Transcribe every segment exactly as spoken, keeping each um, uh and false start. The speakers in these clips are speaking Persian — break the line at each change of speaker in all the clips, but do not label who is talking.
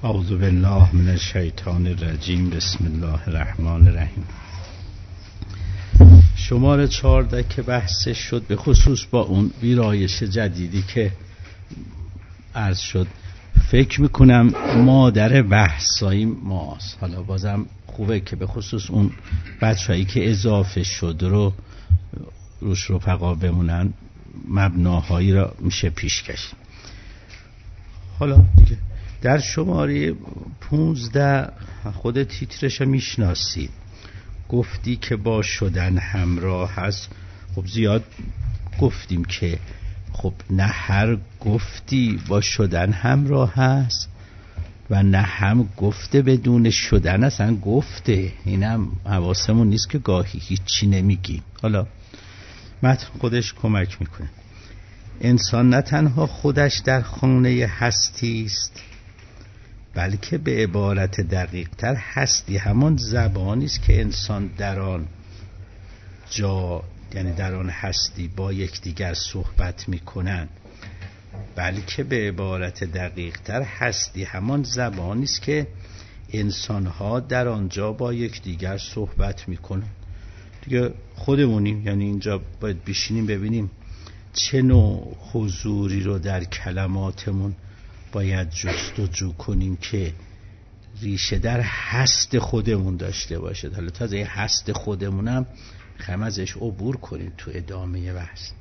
اعوذ بالله من الشیطان الرجیم. بسم الله الرحمن الرحیم. شماره چهارده که بحثش شد، به خصوص با اون ویرایش جدیدی که عرض شد، فکر میکنم مادر بحثایی ماست. حالا بازم خوبه که به خصوص اون بچه‌هایی که اضافه شد رو روش رفقا بمونن، مبناهایی را میشه پیش کشید. حالا دیگه در شماره پونزده خود تیترش میشناسید، گفتی که با شدن همراه هست. خب زیاد گفتیم که خب نه هر گفتی با شدن همراه هست و نه هم گفته بدون شدن اصلا گفته. اینم حواسمون نیست که گاهی هیچی نمیگیم. حالا متن خودش کمک میکنه. انسان نه تنها خودش در خانه هستی است، بلکه به عبارت دقیق تر هستی همان زبانی است که انسان در آن جا، یعنی در آن هستی، با یکدیگر صحبت میکنند. بلکه به عبارت دقیق تر هستی همان زبانی است که انسانها در آنجا با یکدیگر صحبت میکنند. دیگه خودمونیم، یعنی اینجا باید بشینیم ببینیم چه نوع حضوری رو در کلماتمون باید جستجو کنیم که ریشه در هست خودمون داشته باشه. حالا تازه این هست خودمونم خم ازش عبور کنیم تو ادامه بحث.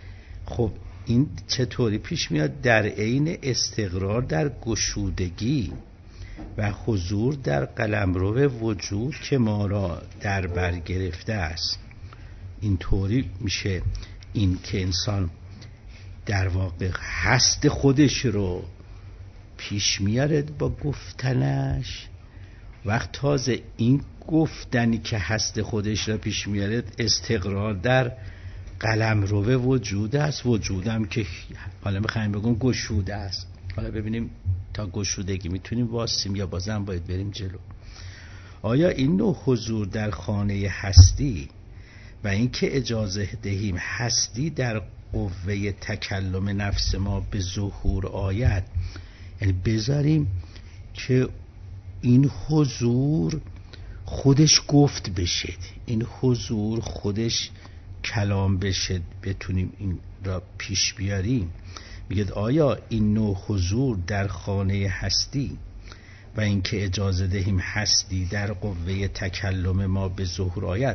خب این چطوری پیش میاد؟ در عین استقرار در گشودگی و حضور در قلمرو وجود که ما را در بر گرفته است. اینطوری میشه این که انسان در واقع هست خودش رو پیش میاره با گفتنش. وقت تازه این گفتنی که هست خودش رو پیش میاره استقرار در قلمرو وجود است. وجودم که حالا میخوایم بگم گشوده است. حالا ببینیم تا گشودگی میتونیم واسیم یا بازم باید بریم جلو. آیا این نوع حضور در خانه هستی و اینکه اجازه دهیم هستی در قوه تکلم نفس ما به ظهور آید، یعنی بذاریم که این حضور خودش گفت بشه، این حضور خودش کلام بشه، بتونیم این را پیش بیاریم. میگه آیا این نوع حضور در خانه هستی و اینکه اجازه دهیم هستی در قوه تکلم ما به ظهور آید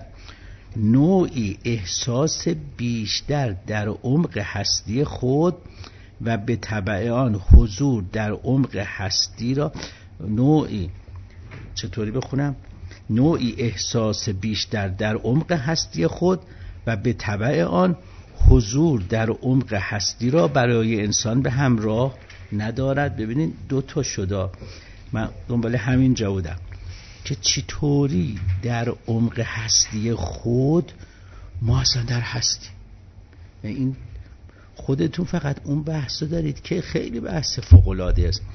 نوعی احساس بیشتر در عمق هستی خود و به تبع آن حضور در عمق هستی را نوعی چطوری بخونم؟ نوعی احساس بیشتر در عمق هستی خود و به تبع آن حضور در عمق هستی را برای انسان به همراه ندارد. ببینید دو تا شده. من دنبال همین جا بودم که چطوری در عمق هستی خود ما اصلا در هستی. این خودتون فقط اون بحث رو دارید که خیلی بحث فوق‌العاده است.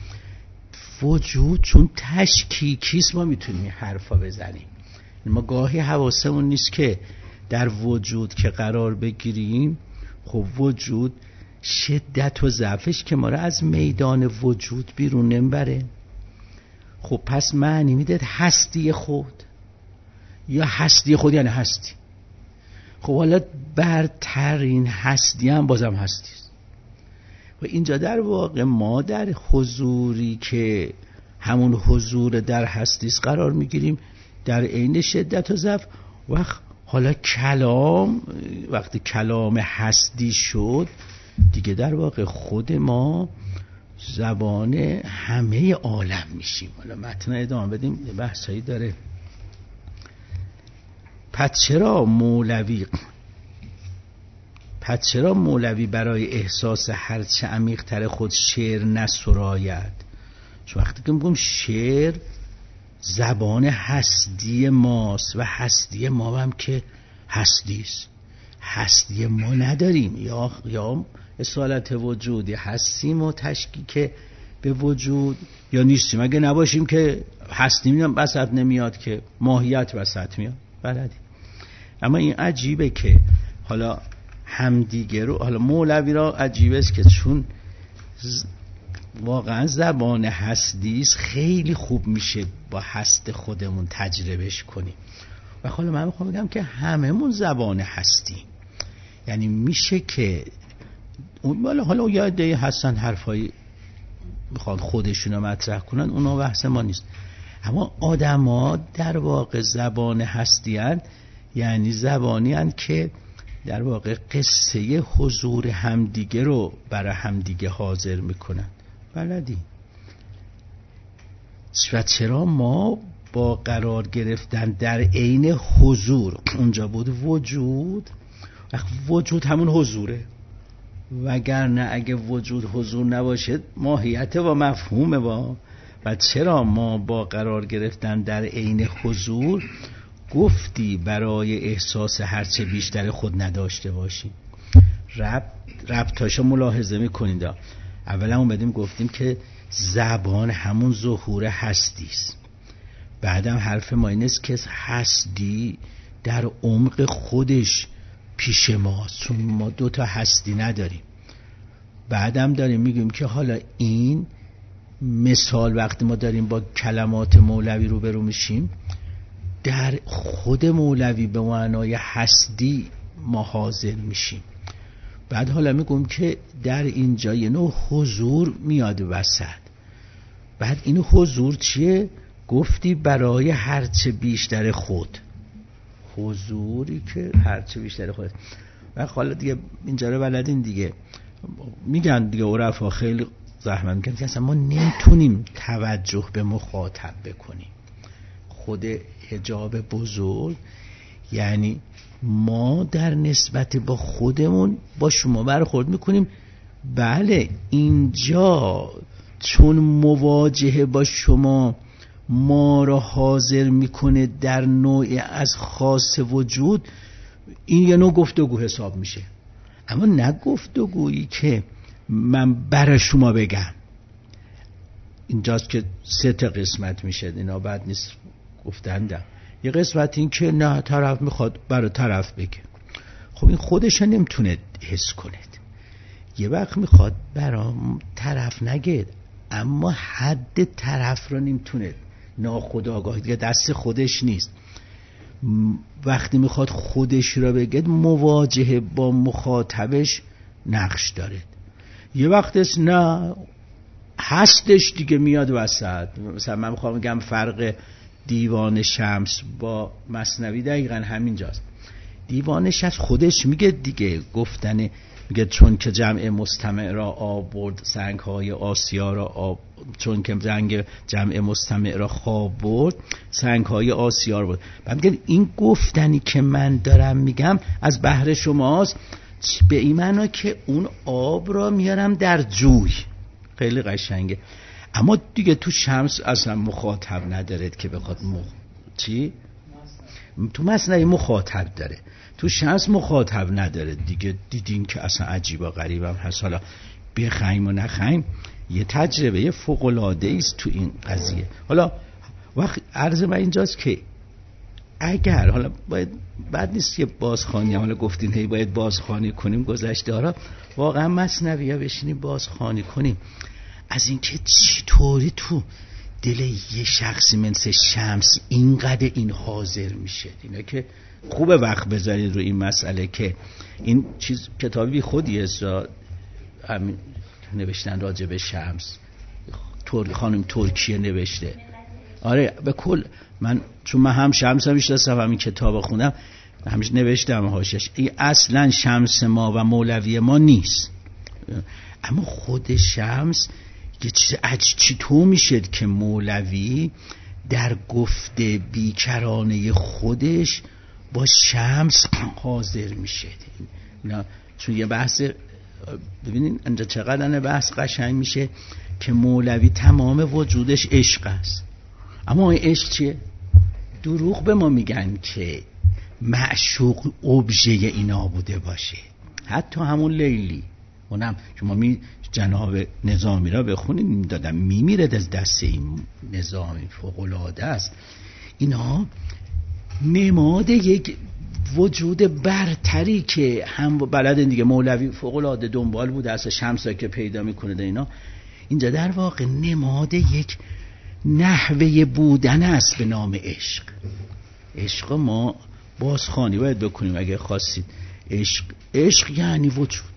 وجود چون تشکیکیست ما میتونیم حرفا بزنیم. ما گاهی حواسمون نیست که در وجود که قرار بگیریم، خب وجود شدت و ضعفش که ما را از میدان وجود بیرون نمیبره. خب پس معنی میده هستی خود، یا هستی خود یعنی هستی. خب حالا برترین هستی هم بازم هستی است. و اینجا در واقع ما در حضوری که همون حضور در هستی است قرار میگیریم در عین شدت و ضعف. وقت حالا کلام، وقتی کلام هستی شد دیگه در واقع خود ما زبان همه عالم میشیم. حالا متن ادامه بدیم، بحثایی داره. پس چرا مولوی پس چرا مولوی برای احساس هرچه عمیق تر خود شعر نسراید؟ چون وقتی که میگم شعر زبان هستی ماست و هستی ما هم که هستیست. هستی ما نداریم، یا یا اصالت وجودی هستیم و تشکیک به وجود، یا نیستیم. اگه نباشیم که هستیم هم وسط نمیاد، که ماهیت وسط میاد. بلدی. اما این عجیبه که حالا همدیگه رو، حالا مولوی را عجیبه است که چون واقعا زبان هستیست خیلی خوب میشه با هست خودمون تجربهش کنیم. و حالا من میخوام بگم که هممون زبان هستیم، یعنی میشه که اون حالا یه عده‌ای هستن حرفایی میخوان خودشونو مطرح کنن، اونا بحث ما نیست، اما آدما در واقع زبان هستیان، یعنی زبانی هستند که در واقع قصه حضور همدیگه رو برای همدیگه حاضر میکنن. بلدی و چرا ما با قرار گرفتن در عین حضور، اونجا بود وجود، وجود همون حضوره، وگرنه اگه وجود حضور نباشه ماهیت و مفهومه با و چرا ما با قرار گرفتن در عین حضور گفتی برای احساس هرچه بیشتر خود نداشته باشیم. رب ربطاشو ملاحظه میکنید. اولا اومدیم گفتیم که زبان همون ظهور هستیست، بعدم حرف ما این است که هستی در عمق خودش پیش ماست، چون ما دو تا هستی نداریم. بعدم داریم میگیم که حالا این مثال وقتی ما داریم با کلمات مولوی روبرو میشیم، در خود مولوی به معنای هستی ما حاضر میشیم. بعد حالا میگم که در اینجا یه نوع حضور میاد وسط. بعد این حضور چیه؟ گفتی برای هرچه بیشتر خود، حضوری که هرچه بیشتر خود. و حالا دیگه اینجا رو بلدین دیگه، میگن دیگه عرفا خیلی زحمت میکنن که اصلا ما نمیتونیم توجه به مخاطب بکنیم. خود حجاب بزرگ یعنی ما در نسبت با خودمون با شما برخورد میکنیم. بله اینجا چون مواجهه با شما ما را حاضر میکنه در نوعی از خاص وجود، این یه نوع گفتگو حساب میشه، اما نه گفتگویی که من برای شما بگم. اینجاست که سه تا قسمت میشه، اینا بعد نیست گفتندم. یه قسمت این که نه طرف میخواد برای طرف بگه، خب این خودش نمیتونه حس کنه. یه وقت میخواد برای طرف نگه، اما حد طرف رو نمیتونه، ناخودآگاه دیگه دست خودش نیست. وقتی میخواد خودش رو بگه مواجهه با مخاطبش نقش داره. یه وقتش نه هستش دیگه میاد وسط. مثلا من میخوام بگم فرق دیوان شمس با مثنوی دقیقا همینجاست. دیوان شمس خودش میگه دیگه، گفتن میگه چون که جمع مستمع را آب برد سنگ های آسیا را آب، چون که جنگ جمع مستمع را خواب برد سنگ های آسیا را برد. بعد میگه این گفتنی که من دارم میگم از بحر شماست، به این معنا که اون آب را میارم در جوی. خیلی قشنگه. اما دیگه تو شمس اصلا مخاطب نداره که بخواد مخ... چی؟ تو مثنوی مخاطب داره، تو شمس مخاطب نداره دیگه. دیدین که اصلا عجیب و غریب هم هست. حالا بخیم و نخیم یه تجربه فوق‌العاده است تو این قضیه. حالا وقت عرض من اینجاست که اگر حالا باید بعد نیست که بازخوانی، حالا گفتین هی باید بازخوانی کنیم گذشته ها، واقعا مثنوی ها بشینیم بازخوانی کنیم از اینکه چطوری تو دل یه شخصی مثل شمس اینقدر این حاضر میشه. اینا که خوبه وقت بذارید رو این مسئله که این چیز کتابی خودیه همین نوشتن راجع به شمس، تور خانم ترکیه نوشته. آره به کل من چون من هم شمس هم میشناسم، همین کتاب خوندم، همیشه نوشتم حاشیه‌اش این اصلا شمس ما و مولوی ما نیست، اما خود شمس یه چیز عجیبی تو میشه که مولوی در گفته بیکرانه خودش با شمس حاضر میشه. نه چون یه بحث، ببینین اینجا چقدر بحث قشنگ میشه که مولوی تمام وجودش عشق است، اما این عشق چیه؟ دروغ به ما میگن که معشوق ابژه اینا بوده باشه. حتی همون لیلی، اونم شما می جناب نظامی را بخونید دادم میمیره از دست این نظامی، فوق‌العاده است. اینا نماد یک وجود برتری که هم بلدن دیگه. مولوی فوق‌العاده دنبال بوده، اصلا شمس که پیدا میکنه اینا. اینجا در واقع نماد یک نحوه بودن است به نام عشق. عشق ما بازخوانی باید بکنیم اگه خواستید. عشق عشق یعنی وجود،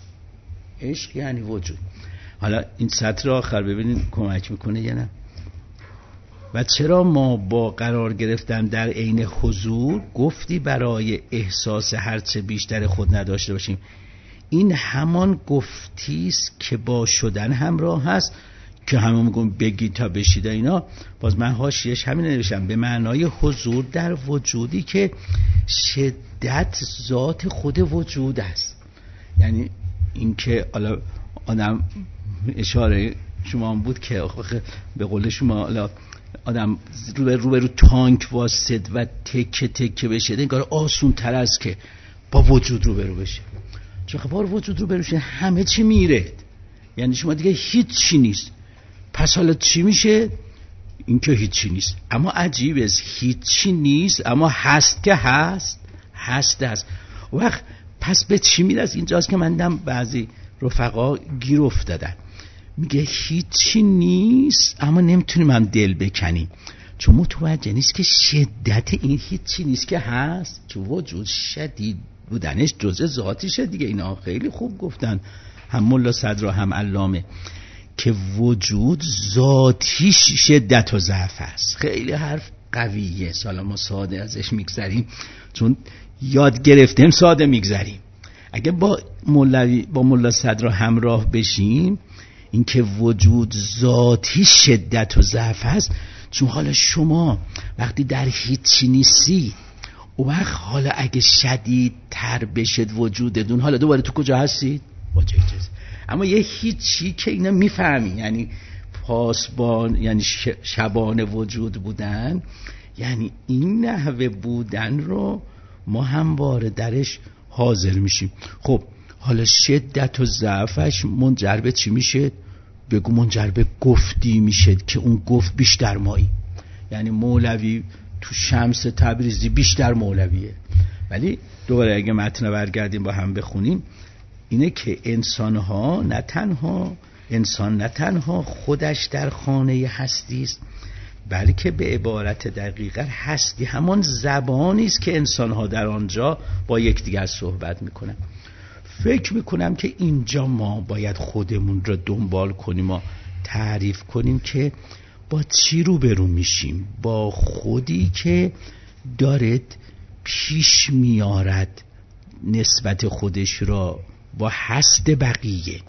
عشق یعنی وجود. حالا این سطر آخر ببینید کمک میکنه یا نه. و چرا ما با قرار گرفتن در عین حضور گفتی برای احساس هرچه بیشتر خود نداشته باشیم؟ این همان گفتیست که با شدن همراه هست که همه میگن بگی تا بشید اینا. باز من حاشیه‌اش همین نوشتم، به معنای حضور در وجودی که شدت ذات خود وجود است. یعنی این که حالا آدم اشاره شما هم بود که به قول شما آدم رو به رو, به رو تانک واسد و تکه تکه بشه، انگار آسون تر از که با وجود رو برو بشه. چون با وجود رو بروشه همه چی میره، یعنی شما دیگه هیچی نیست. پس حالا چی میشه؟ این که هیچی نیست. اما عجیبه، هیچی نیست اما هست که هست هست هست. وقت پس به چی میرسه؟ اینجاست که من دیدم بعضی رفقا گیر افتادن، میگه هیچی نیست اما نمیتونیم هم دل بکنیم، چون متوجه نیست که شدت این هیچی نیست که هست، که وجود شدید بودنش جزء ذاتیشه دیگه. اینا خیلی خوب گفتن هم ملا صدر و هم علامه که وجود ذاتیش شدت و ضعف است. خیلی حرف قویه، سالا ما ساده ازش میگذریم چون یاد گرفتیم ساده میگذریم. اگه با مولوی با ملا صدر همراه بشیم این که وجود ذاتی شدت و ضعف است، چون حالا شما وقتی در هیچی نیستی اون وقت حالا اگه شدید تر بشد وجودتون، حالا دوباره تو کجا هستید؟ اما یه هیچی که اینا میفهمی، یعنی پاسبان، یعنی شبان وجود بودن، یعنی این نحوه بودن رو ما همواره درش حاضر میشیم. خب حالا شدت و ضعفش منجر به چی میشه؟ بگو منجر به گفتی میشه که اون گفت بیشتر مایی. یعنی مولوی تو شمس تبریزی بیشتر مولویه. ولی دوباره اگه متن برگردیم با هم بخونیم، اینه که انسان ها نه تنها انسان نه تنها خودش در خانه هستی است، بلکه به عبارت دقیقاً هستی همان زبانی است که انسان ها در آنجا با یکدیگر صحبت میکنن. فکر میکنم که اینجا ما باید خودمون رو دنبال کنیم و تعریف کنیم که با چی روبرو میشیم؟ با خودی که دارد پیش میارد نسبت خودش را با هست بقیه،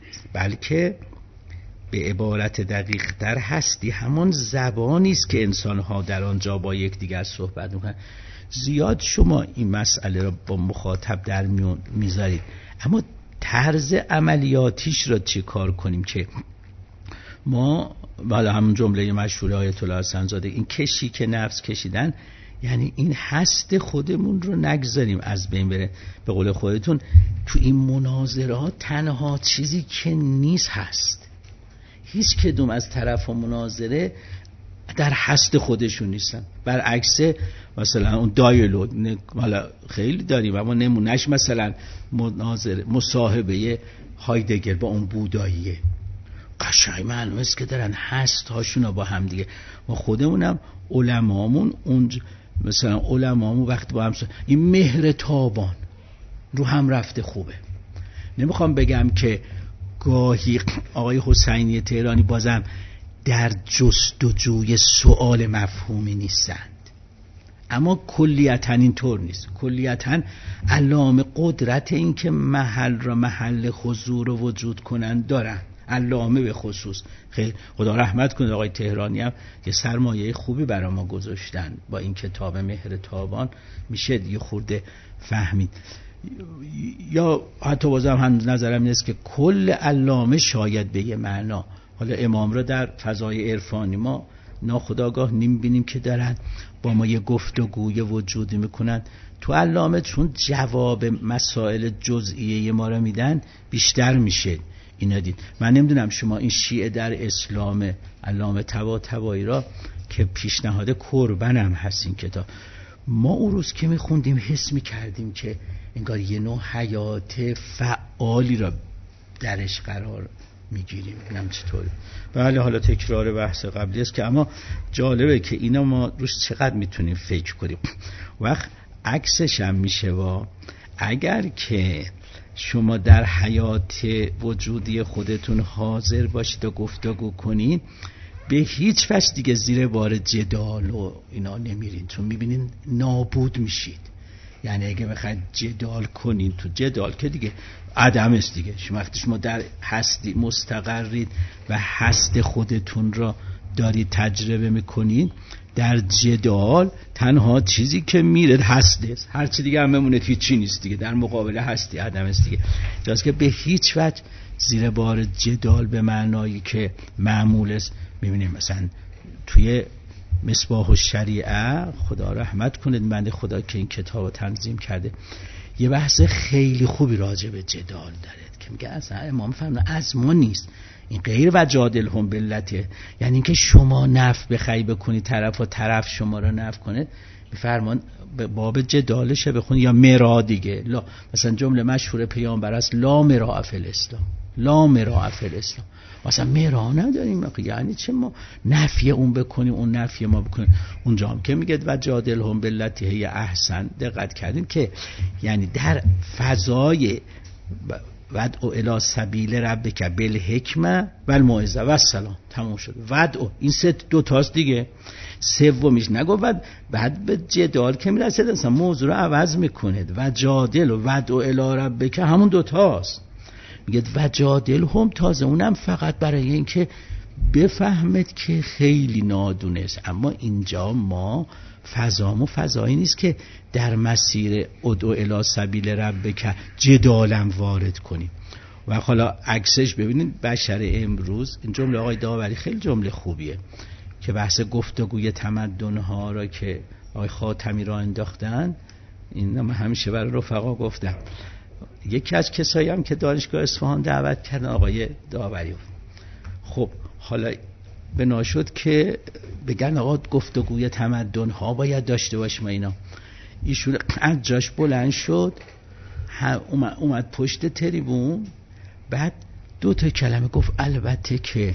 بلکه به عبارت دقیق تر هستی همان زبانی است که انسان‌ها در آنجا با یکدیگر صحبت میکنن. زیاد شما این مسئله را با مخاطب در میون میذارید، اما طرز عملیاتیش را چه کار کنیم که ما بالا همون جمله مشهور آیت الله حسن زاده، این کشی که نفس کشیدن، یعنی این هست خودمون رو نگذاریم از بین بره. به قول خودتون تو این مناظرات تنها چیزی که نیست هست. هیچ کدوم از طرف مناظره در هست خودشون نیستن. برعکس مثلا اون دایالوگ حالا خیلی داریم، اما نمونهش مثلا مناظره مصاحبه هایدگر با اون بوداییه، قشنگ معلومه است که دارن هست هاشون با هم دیگه. ما خودمونم علمامون اون مثلا علمامون وقت با هم سا... این مهر تابان رو هم رفته خوبه. نمیخوام بگم که گاهی آقای حسینی تهرانی بازم در جستجوی سؤال مفهومی نیستند، اما کلیتاً اینطور نیست. کلیتاً علامه قدرت این که محل را محل حضور و وجود کنند دارن. علامه به خصوص خیلی خدا رحمت کنه آقای تهرانی هم یه سرمایه خوبی برای ما گذاشتن با این کتاب مهر تابان، میشه دیگه خورده فهمید. یا حتی بازم هم نظرم اینست که کل علامه شاید به یه معنا، حالا امام را در فضای عرفانی ما ناخودآگاه نمیبینیم که دارن با ما یه گفتگوی وجودی میکنن، تو علامه چون جواب مسائل جزئیه ما را میدن بیشتر میشه. اینا دید. من نمیدونم شما این شیعه در اسلام علامه طباطبایی را که پیشنهاد کربنم هست این کتاب، ما اون روز که میخوندیم حس میکردیم که انگار یه نوع حیات فعالی را درش قرار میگیریم. اینم چطوره؟ بله حالا تکرار بحث قبلی است که اما جالبه که اینا ما روش چقدر میتونیم فکر کنیم. وقت عکسش هم میشه و اگر که شما در حیات وجودی خودتون حاضر باشید و گفتگو کنید به هیچ وجه دیگه زیر بار جدال و اینا نمیرین، چون میبینین نابود میشید. یعنی اگه بخواید جدال کنین تو جدال که دیگه عدم است دیگه. شما وقتی شما در هستی مستقرید و هست خودتون را دارید تجربه میکنید، در جدال تنها چیزی که میره هستی است، هر چی دیگه هم بمونه هیچی نیست دیگه. در مقابل هستی عدم است دیگه. جاست که به هیچ وجه زیر بار جدال به معنایی که معمول است. میبینیم مثلا توی مصباح الشریعه، خدا رحمت کنه بنده خدا که این کتاب رو تنظیم کرده، یه بحث خیلی خوبی راجع به جدال داره که میگه اصلا امام فرمودن از ما نیست این، غیر و جادلهم باللتی، یعنی اینکه شما نفع بخوای بکنی طرف و طرف شما رو نفع کنه. میفرمان باب جدالشه بخونی یا مرا دیگه. لا مثلا جمله مشهور پیامبر است لا مرا فی الاسلام، لا مرا فی الاسلام. مثلا مرا نداریم، یعنی چه ما نفی اون بکنیم اون نفی ما بکنیم. اونجا هم که میگه و جادلهم باللتی هی احسن، دقت کردین که یعنی در فضای ودعو الی سبیل ربک بالحکمه والموعظه والسلام تموم شد. ودعو این سه دو تاست دیگه، سومیش نگو بعد بعد به جدال که میرسه اصلا موضوع رو عوض میکنه. و جادل و ودعو الی ربک همون دو تاست. میگه و جادل هم تازه اونم فقط برای اینکه بفهمید که خیلی نادونه است. اما اینجا ما فضامو فضایی نیست که در مسیر ادعو الی سبیل ربک جدالم وارد کنیم. و حالا عکسش ببینید بشر امروز، این جمله آقای داوری خیلی جمله خوبیه که بحث گفتگوی تمدن‌ها را که آقای خاتمی را انداختن. این من همیشه برای رفقا گفتم، یکی از کسایی هم که دانشگاه اصفهان دعوت کردن آقای داوری. خب حالا بنا شد که بگن آقا گفتگوی تمدن ها باید داشته باشیم اینا. ایشون از جاش بلند شد اومد, اومد پشت تریبون، بعد دو تا کلمه گفت البته که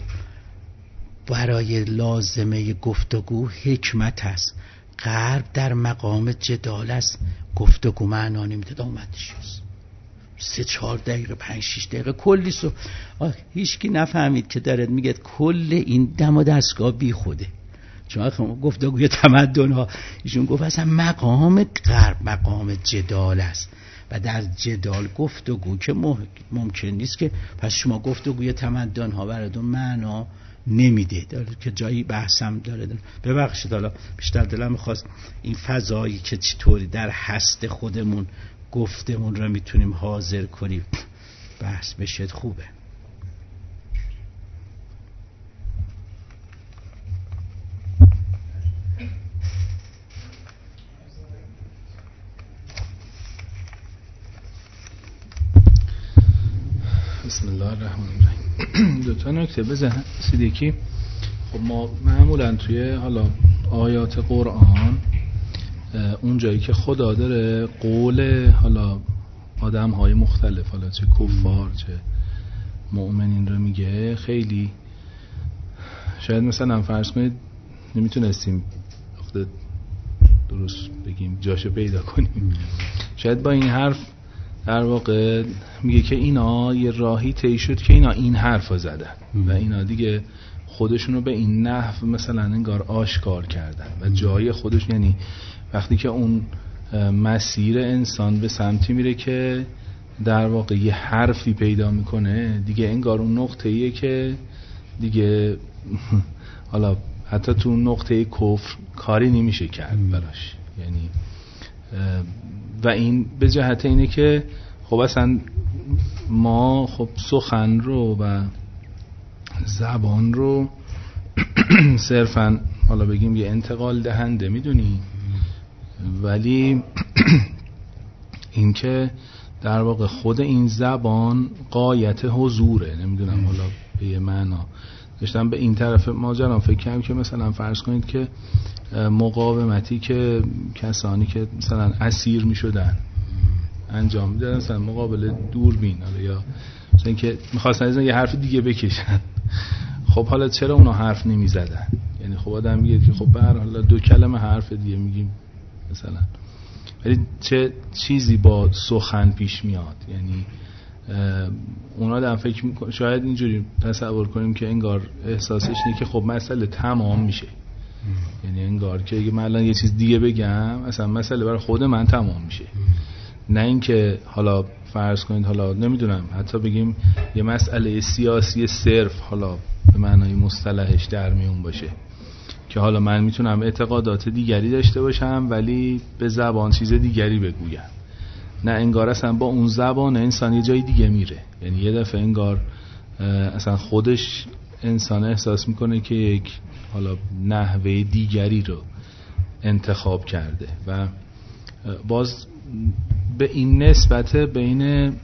برای لازمه گفتگو حکمت است، غرب در مقام جدال است، گفتگو معنا نمیده. اومدش سه چهار دقیقه پنج شیش دقیقه کلی سو هیچ کی نفهمید که دارد میگه کل این دم و دستگاه بی خوده. چون گفتگوی تمدن ها ایشون گفت اصلا مقام غرب مقام جدال است و در جدال گفتگو که ممکن نیست که پس شما گفتگوی تمدن ها براتون معنا نمیده. داره که جایی بحثم داره. ببخشید حالا بیشتر دلم میخواست این فضایی که چطوری در هست خودمون گفتمون را میتونیم حاضر کنیم بحث بشه خوبه.
بسم الله الرحمن الرحیم. دو تا نکته بزنم. یکی خب ما معمولا توی حالا آیات قرآن اون جایی که خدا داره قول حالا آدم های مختلف، حالا چه کفار چه مؤمنین رو میگه، خیلی شاید مثلا فرض کنید نمیتونستیم خود درست بگیم جاشو پیدا کنیم. شاید با این حرف در واقع میگه که اینا یه راهی طی شد که اینا این حرفا زدن و اینا دیگه خودشونو به این نحو مثلا انگار آشکار کردن و جای خودش، یعنی وقتی که اون مسیر انسان به سمتی میره که در واقع یه حرفی پیدا میکنه دیگه، انگار اون نقطه‌ایه که دیگه حالا حتی تو نقطه کفر کاری نمیشه کرد براش. یعنی و این به جهت اینه که خب اصلا ما خب سخن رو و زبان رو صرفا حالا بگیم یه انتقال دهنده میدونی، ولی این که در واقع خود این زبان قایت حضوره. نمیدونم حالا به یه معنا داشتم به این طرف ماجرا فکر کنم که مثلا فرض کنید که مقاومتی که کسانی که مثلا اسیر می شدن انجام میدادن مثلا مقابل دوربین یا مثلا اینکه می‌خواستن از یه حرف دیگه بکشن. خب حالا چرا اونا حرف نمی‌زدن؟ یعنی خب آدم میگه که خب به هر حال دو کلمه حرف دیگه میگیم مثلا، ولی چه چیزی با سخن پیش میاد. یعنی اونا دارن فکر میکنن، شاید اینجوری تصور کنیم که انگار احساسش اینه که خب مسئله تمام میشه. یعنی انگار که اگه من الان یه چیز دیگه بگم اصلا مسئله برای خود من تمام میشه. نه اینکه حالا فرض کنید حالا نمیدونم حتی بگیم یه مسئله سیاسی صرف حالا به معنای مصطلحش در میون باشه که حالا من میتونم اعتقادات دیگری داشته باشم ولی به زبان چیز دیگری بگویم. نه، انگار اصلا با اون زبان انسان یه جای دیگه میره. یعنی یه دفعه انگار اصلا خودش انسان احساس میکنه که یک حالا نحوه دیگری رو انتخاب کرده و باز به این نسبت بین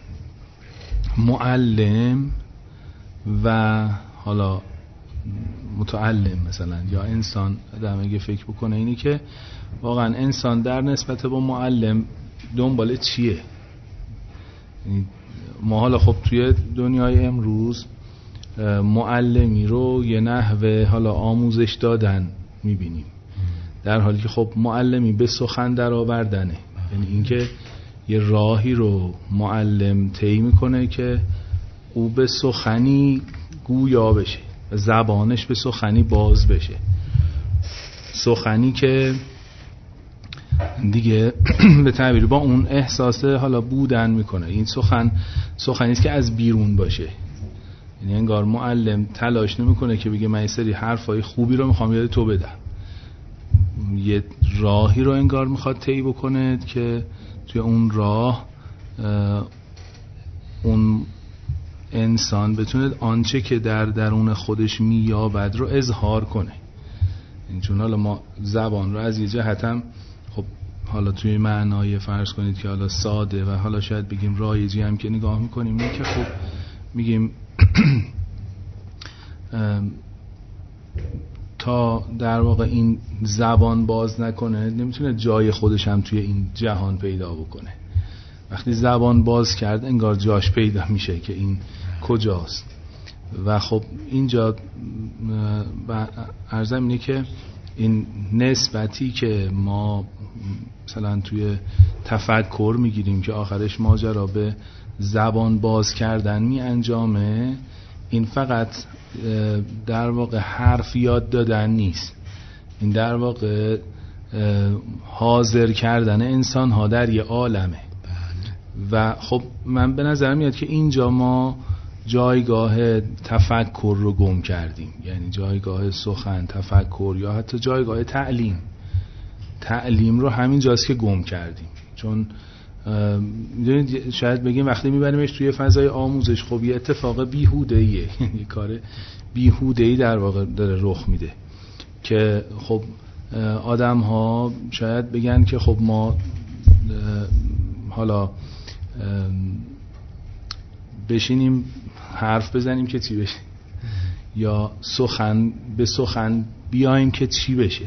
معلم و حالا متعلم مثلا یا انسان آدم اگه فکر بکنه اینی که واقعا انسان در نسبت با معلم دنبال چیه. یعنی ما حالا خب توی دنیای امروز معلمی رو یه نحوه حالا آموزش دادن میبینیم، در حالی که خب معلمی به سخن در آوردنه. یعنی اینکه یه راهی رو معلم طی میکنه که او به سخنی گویا بشه و زبانش به سخنی باز بشه، سخنی که دیگه به تعبیر با اون احساس حالا بودن میکنه. این سخن سخنی است که از بیرون باشه. یعنی انگار معلم تلاش نمیکنه که بگه من یه سری حرفای خوبی رو میخوام یاد تو بدم، یه راهی رو انگار میخواد طی بکنه که توی اون راه اون انسان بتونه آنچه که در درون خودش مییابد رو اظهار کنه. این چون حالا ما زبان رو از یه جهت هم خب حالا توی معنای فرض کنید که حالا ساده و حالا شاید بگیم رایجی هم که نگاه میکنیم اینه که خب میگیم تا در واقع این زبان باز نکنه نمیتونه جای خودش هم توی این جهان پیدا بکنه. وقتی زبان باز کرد انگار جاش پیدا میشه که این کجاست. و خب اینجا عرضم اینه که این نسبتی که ما مثلا توی تفکر میگیریم که آخرش ماجرا به زبان باز کردن می انجامه، این فقط در واقع حرف یاد دادن نیست، این در واقع حاضر کردن انسان ها در یه عالمه. و خب من به نظر میاد که اینجا ما جایگاه تفکر رو گم کردیم. یعنی جایگاه سخن، تفکر یا حتی جایگاه تعلیم تعلیم رو همین جاست که گم کردیم. چون میدونید شاید بگیم وقتی میبریمش توی فضای آموزش خب یه اتفاق بیهوده‌ایه، یه کار بیهوده‌ای در واقع داره رخ میده که خب آدم ها شاید بگن که خب ما حالا بشینیم حرف بزنیم که چی بشه، یا سخن به سخن بیایم که چی بشه.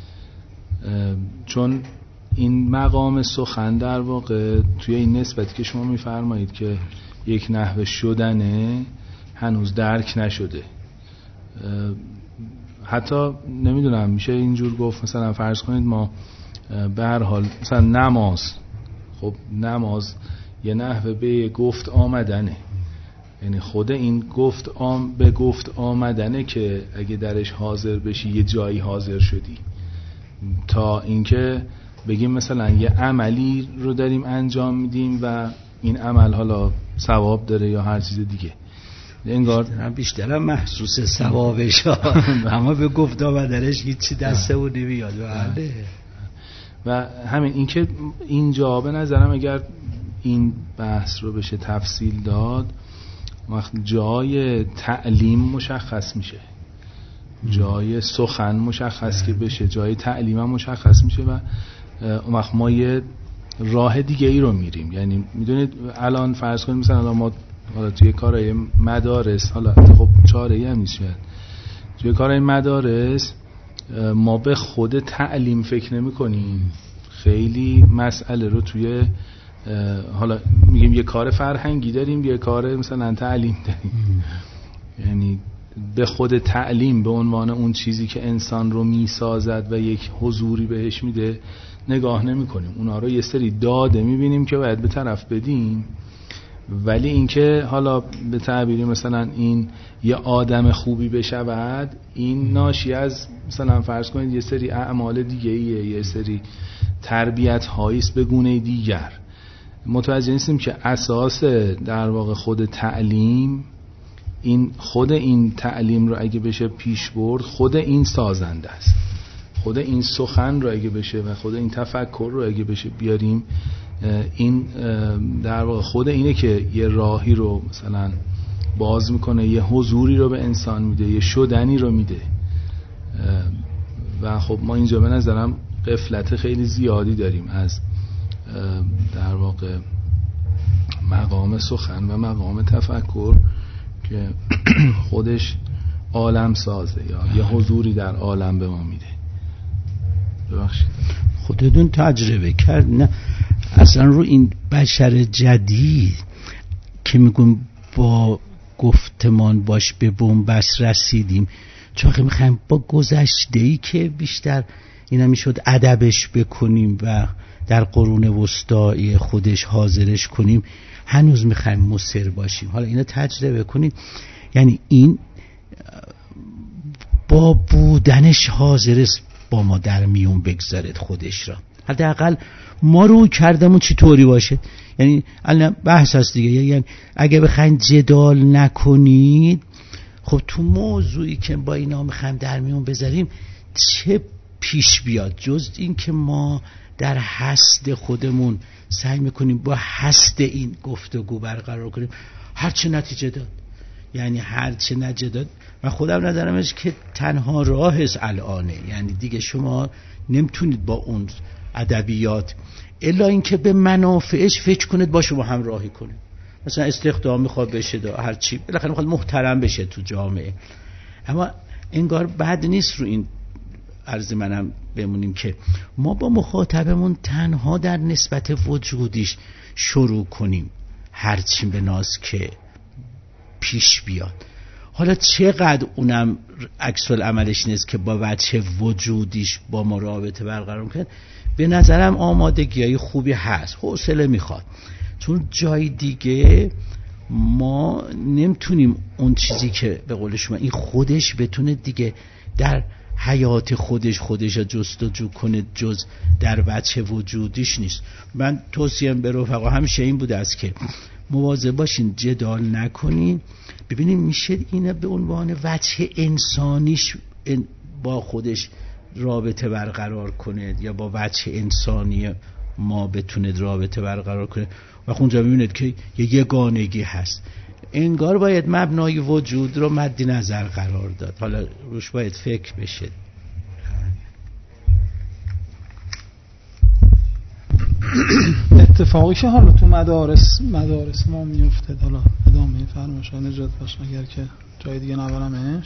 چون این مقام سخن در واقع توی این نسبت که شما میفرمایید که یک نحوه شدنه هنوز درک نشده. حتی نمیدونم میشه اینجور گفت مثلا فرض کنید ما به هر حال مثلا نماز، خب نماز یه نحوه به گفت آمدنه. یعنی خود این گفت آم به گفت آمدنه که اگه درش حاضر بشی یه جایی حاضر شدی. تا اینکه بگیم مثلا یه عملی رو داریم انجام میدیم و این عمل حالا ثواب داره یا هر چیز دیگه، انگار
بیشترم محسوس ثوابش اما به گفت آمدنش هیچی دستمون نمیاد.
و همین اینکه اینجا به نظرم اگر این بحث رو بشه تفصیل داد، وقت جای تعلیم مشخص میشه، جای سخن مشخص که بشه، جای تعلیم هم مشخص میشه و وقت ما یه راه دیگه ای رو میریم. یعنی میدونید الان فرض کنید مثلا ما حالا توی کارهای مدارس، حالا خب چاره ای هم نیست، توی کارهای مدارس ما به خود تعلیم فکر نمی کنیم، خیلی مسئله رو توی حالا میگیم یه کار فرهنگی داریم، یه کار مثلا تعلیم داریم. یعنی به خود تعلیم به عنوان اون چیزی که انسان رو میسازد و یک حضوری بهش میده نگاه نمی کنیم. اونا رو یه سری داده میبینیم که باید به طرف بدیم، ولی اینکه حالا به تعبیری مثلا این یه آدم خوبی بشود، این ناشی از مثلا فرض کنید یه سری اعمال دیگه ایه، یه سری تربیت هاییست به گونه دیگر. متوجه نیستیم که اساس در واقع خود تعلیم، این خود این تعلیم رو اگه بشه پیش برد، خود این سازنده است. خود این سخن رو اگه بشه و خود این تفکر رو اگه بشه بیاریم، این در واقع خود اینه که یه راهی رو مثلا باز میکنه، یه حضوری رو به انسان میده، یه شدنی رو میده. و خب ما اینجا به نظرم غفلت خیلی زیادی داریم از در واقع مقام سخن و مقام تفکر که خودش عالم سازه یا یه حضوری در عالم به ما میده. ببخشید
خودتون تجربه کرد؟ نه اصلا رو این بشر جدید که میگم با گفتمان باش به بنبست رسیدیم، چون میخوایم با گذشته‌ای که بیشتر اینا میشد ادبش بکنیم و در قرون وسطایی خودش حاضرش کنیم، هنوز میخوایم مصر باشیم. حالا اینا تجربه کنید، یعنی این با بودنش حاضرست با ما در میون بگذارد خودش را. حداقل ما رو کردمون چی طوری باشه. یعنی الان بحث هست دیگه، یعنی اگه بخواین جدال نکنید، خب تو موضوعی که با اینا میخوایم در میون بذاریم چه پیش بیاد جز این که ما در هست خودمون سعی میکنیم با هست این گفتگو برقرار کنیم، هرچه نتیجه داد. یعنی هرچه نتیجه داد و خودم نظرمش که تنها راهش الانه. یعنی دیگه شما نمیتونید با اون ادبیات الا اینکه به منافعش فکر کنید با شما همراهی کنید. مثلا استخدام میخواد بشه دا هر چی بالاخره میخواد محترم بشه تو جامعه، اما انگار بد نیست رو این عرض منم بمونیم که ما با مخاطبمون تنها در نسبت وجودیش شروع کنیم هرچی به ناز که پیش بیاد. حالا چقدر اونم عکس العملش نیست که با وجه وجودیش با ما رابطه برقرار کنه، به نظرم آمادگیای خوبی هست، حوصله میخواد. چون جای دیگه ما نمیتونیم اون چیزی که به قول شما این خودش بتونه دیگه در حیات خودش خودش جستجو کنه جز در وجه وجودیش نیست. من توصیم به رفقا همیشه این بوده است که مواظب باشین جدال نکنین، ببینین میشه اینه به عنوان وجه انسانیش با خودش رابطه برقرار کنه یا با وجه انسانی ما بتونه رابطه برقرار کنه و اونجا میبینید که یه یگانگی هست. انگار باید مبنای وجود رو مد نظر قرار داد، حالا روش باید فکر بشه.
اتفاقی که حالا تو مدارس مدارس ما میفته، حالا ادامه فرمایش نجات باشه اگر که جای دیگه نبرمش،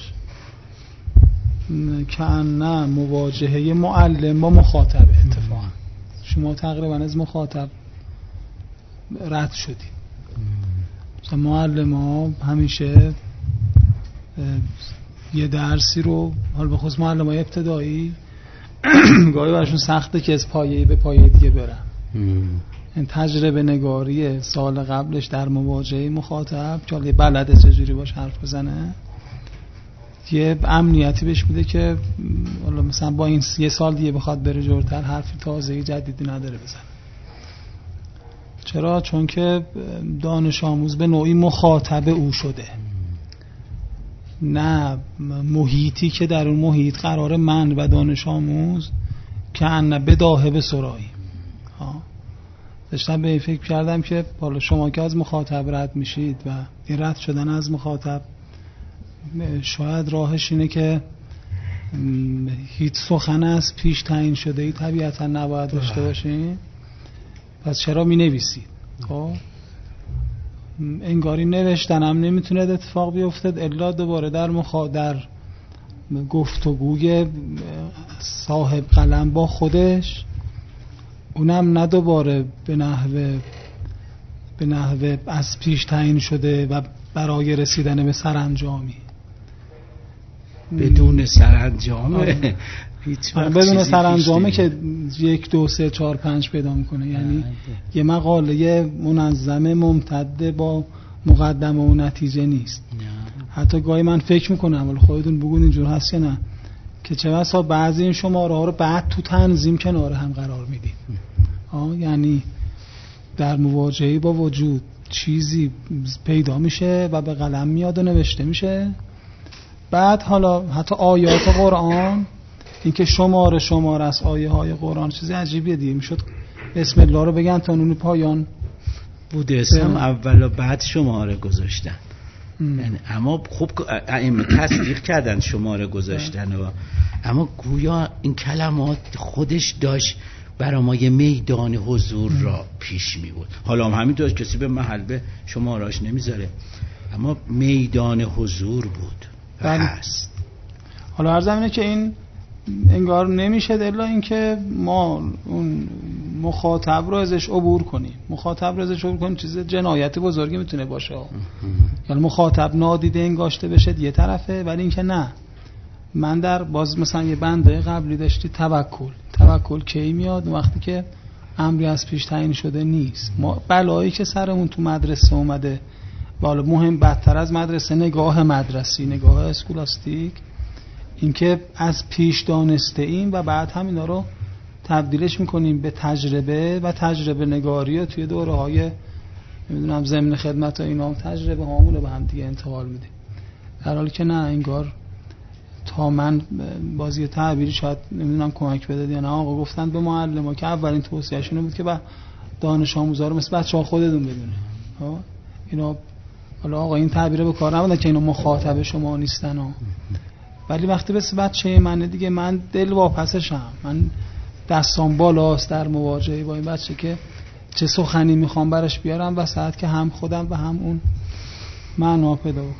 که نه مواجهه معلم با مخاطب. اتفاقا شما تقریبا از مخاطب رد شدید. مثلا معلم ها همیشه یه درسی رو، حالا به خصوص معلم های ابتدایی گاهی براشون سخته که از پایه‌ای به پایه دیگه برن. این تجربه نگاری سال قبلش در مواجهه مخاطب که حالا بلده چجوری باش حرف بزنه، یه امنیتی بهش میده که حالا مثلا با این یه سال دیگه بخواد بره جلوتر حرفی تازه‌ای جدیدی نداره بزنه. چرا؟ چون که دانش آموز به نوعی مخاطب او شده، نه محیطی که در اون محیط قرار من و دانش آموز که ان بداهه به سرایی. ها داشتم به این فکر کردم که حالا شما که از مخاطب رد میشید و این رد شدن از مخاطب شاید راهش اینه که هیچ سخن از پیش تعیین شده ای طبیعتا نباید داشته باشین، پس چرا می نویسید؟ خب انگاری نوشتن هم نمیتونه اتفاق بیفتد الا دوباره در مخا در گفتگوی صاحب قلم با خودش، اونم نه دوباره به نحو به نحوه از پیش تعیین شده و برای رسیدن به سرانجامی.
بدون سرانجامه هیچ وقت
بدون سرانجامه که یک دو سه چهار پنج پیدا میکنه. یعنی یه مقاله منظمه ممتد با مقدمه و نتیجه نیست. نه. حتی گاهی من فکر میکنم ولی خودتون بگون اینجور هست یا نه که چه بسا بعضی این شماره ها رو بعد تو تنظیم کنار هم قرار میدید. آه یعنی در مواجهه با وجود چیزی پیدا میشه و به قلم میاد و نوشته میشه، بعد حالا حتی آیات قرآن، اینکه شماره شماره از آیه های قرآن چیزی عجیبیه دیگه. میشد بسم الله رو بگن تا نون پایان
بوده اسم اول و بعد شماره گذاشتن. یعنی اما خب ائمه تصدیق کردن شماره گذاشتن و اما گویا این کلمات خودش داشت برای ما یه میدان حضور را پیش می بود. حالا هم همینطور کسی به محل به شماراش نمیذاره، اما میدان حضور بود و هست.
حالا عرض اینه که این انگار نمیشه الا اینکه ما اون مخاطب رو ازش عبور کنیم. مخاطب رو ازش عبور کنیم چیز جنایت بزرگی میتونه باشه. یعنی مخاطب نادیده انگاشته بشه یه طرفه، ولی اینکه نه. من در باز مثلا یه بنده قبلی داشتی توکل. توکل کی میاد؟ وقتی که امری از پیش تعیین شده نیست. ما بلایی که سرمون تو مدرسه اومده، بالا مهم بدتر از مدرسه نگاه مدرسی، نگاه اسکولاستیک، اینکه از پیش دانسته ایم و بعد همینا رو تبدیلش میکنیم به تجربه و تجربه نگاری و توی دوره های نمیدونم ضمن خدمت و اینا تجربه هامون رو به هم دیگه انتقال میدیم، در حالی که نه. انگار تا من بازی تعبیری شاید نمیدونم کمک بده یا نه، آقا گفتن به معلم ها که اولین توصیهشون بود که با دانش آموزا رو مثل بچه ها خودتون بدونه. اینا حالا آقا این تعبیره به کار نبودن که اینا مخاطب شما نیستن ها. ولی وقتی بس بچه منه دیگه، من دل واپسشم، من دستام بالاست در مواجهه با این بچه که چه سخنی میخوام براش بیارم و ساعت که هم خودم و هم اون معنا پیدا بکنم.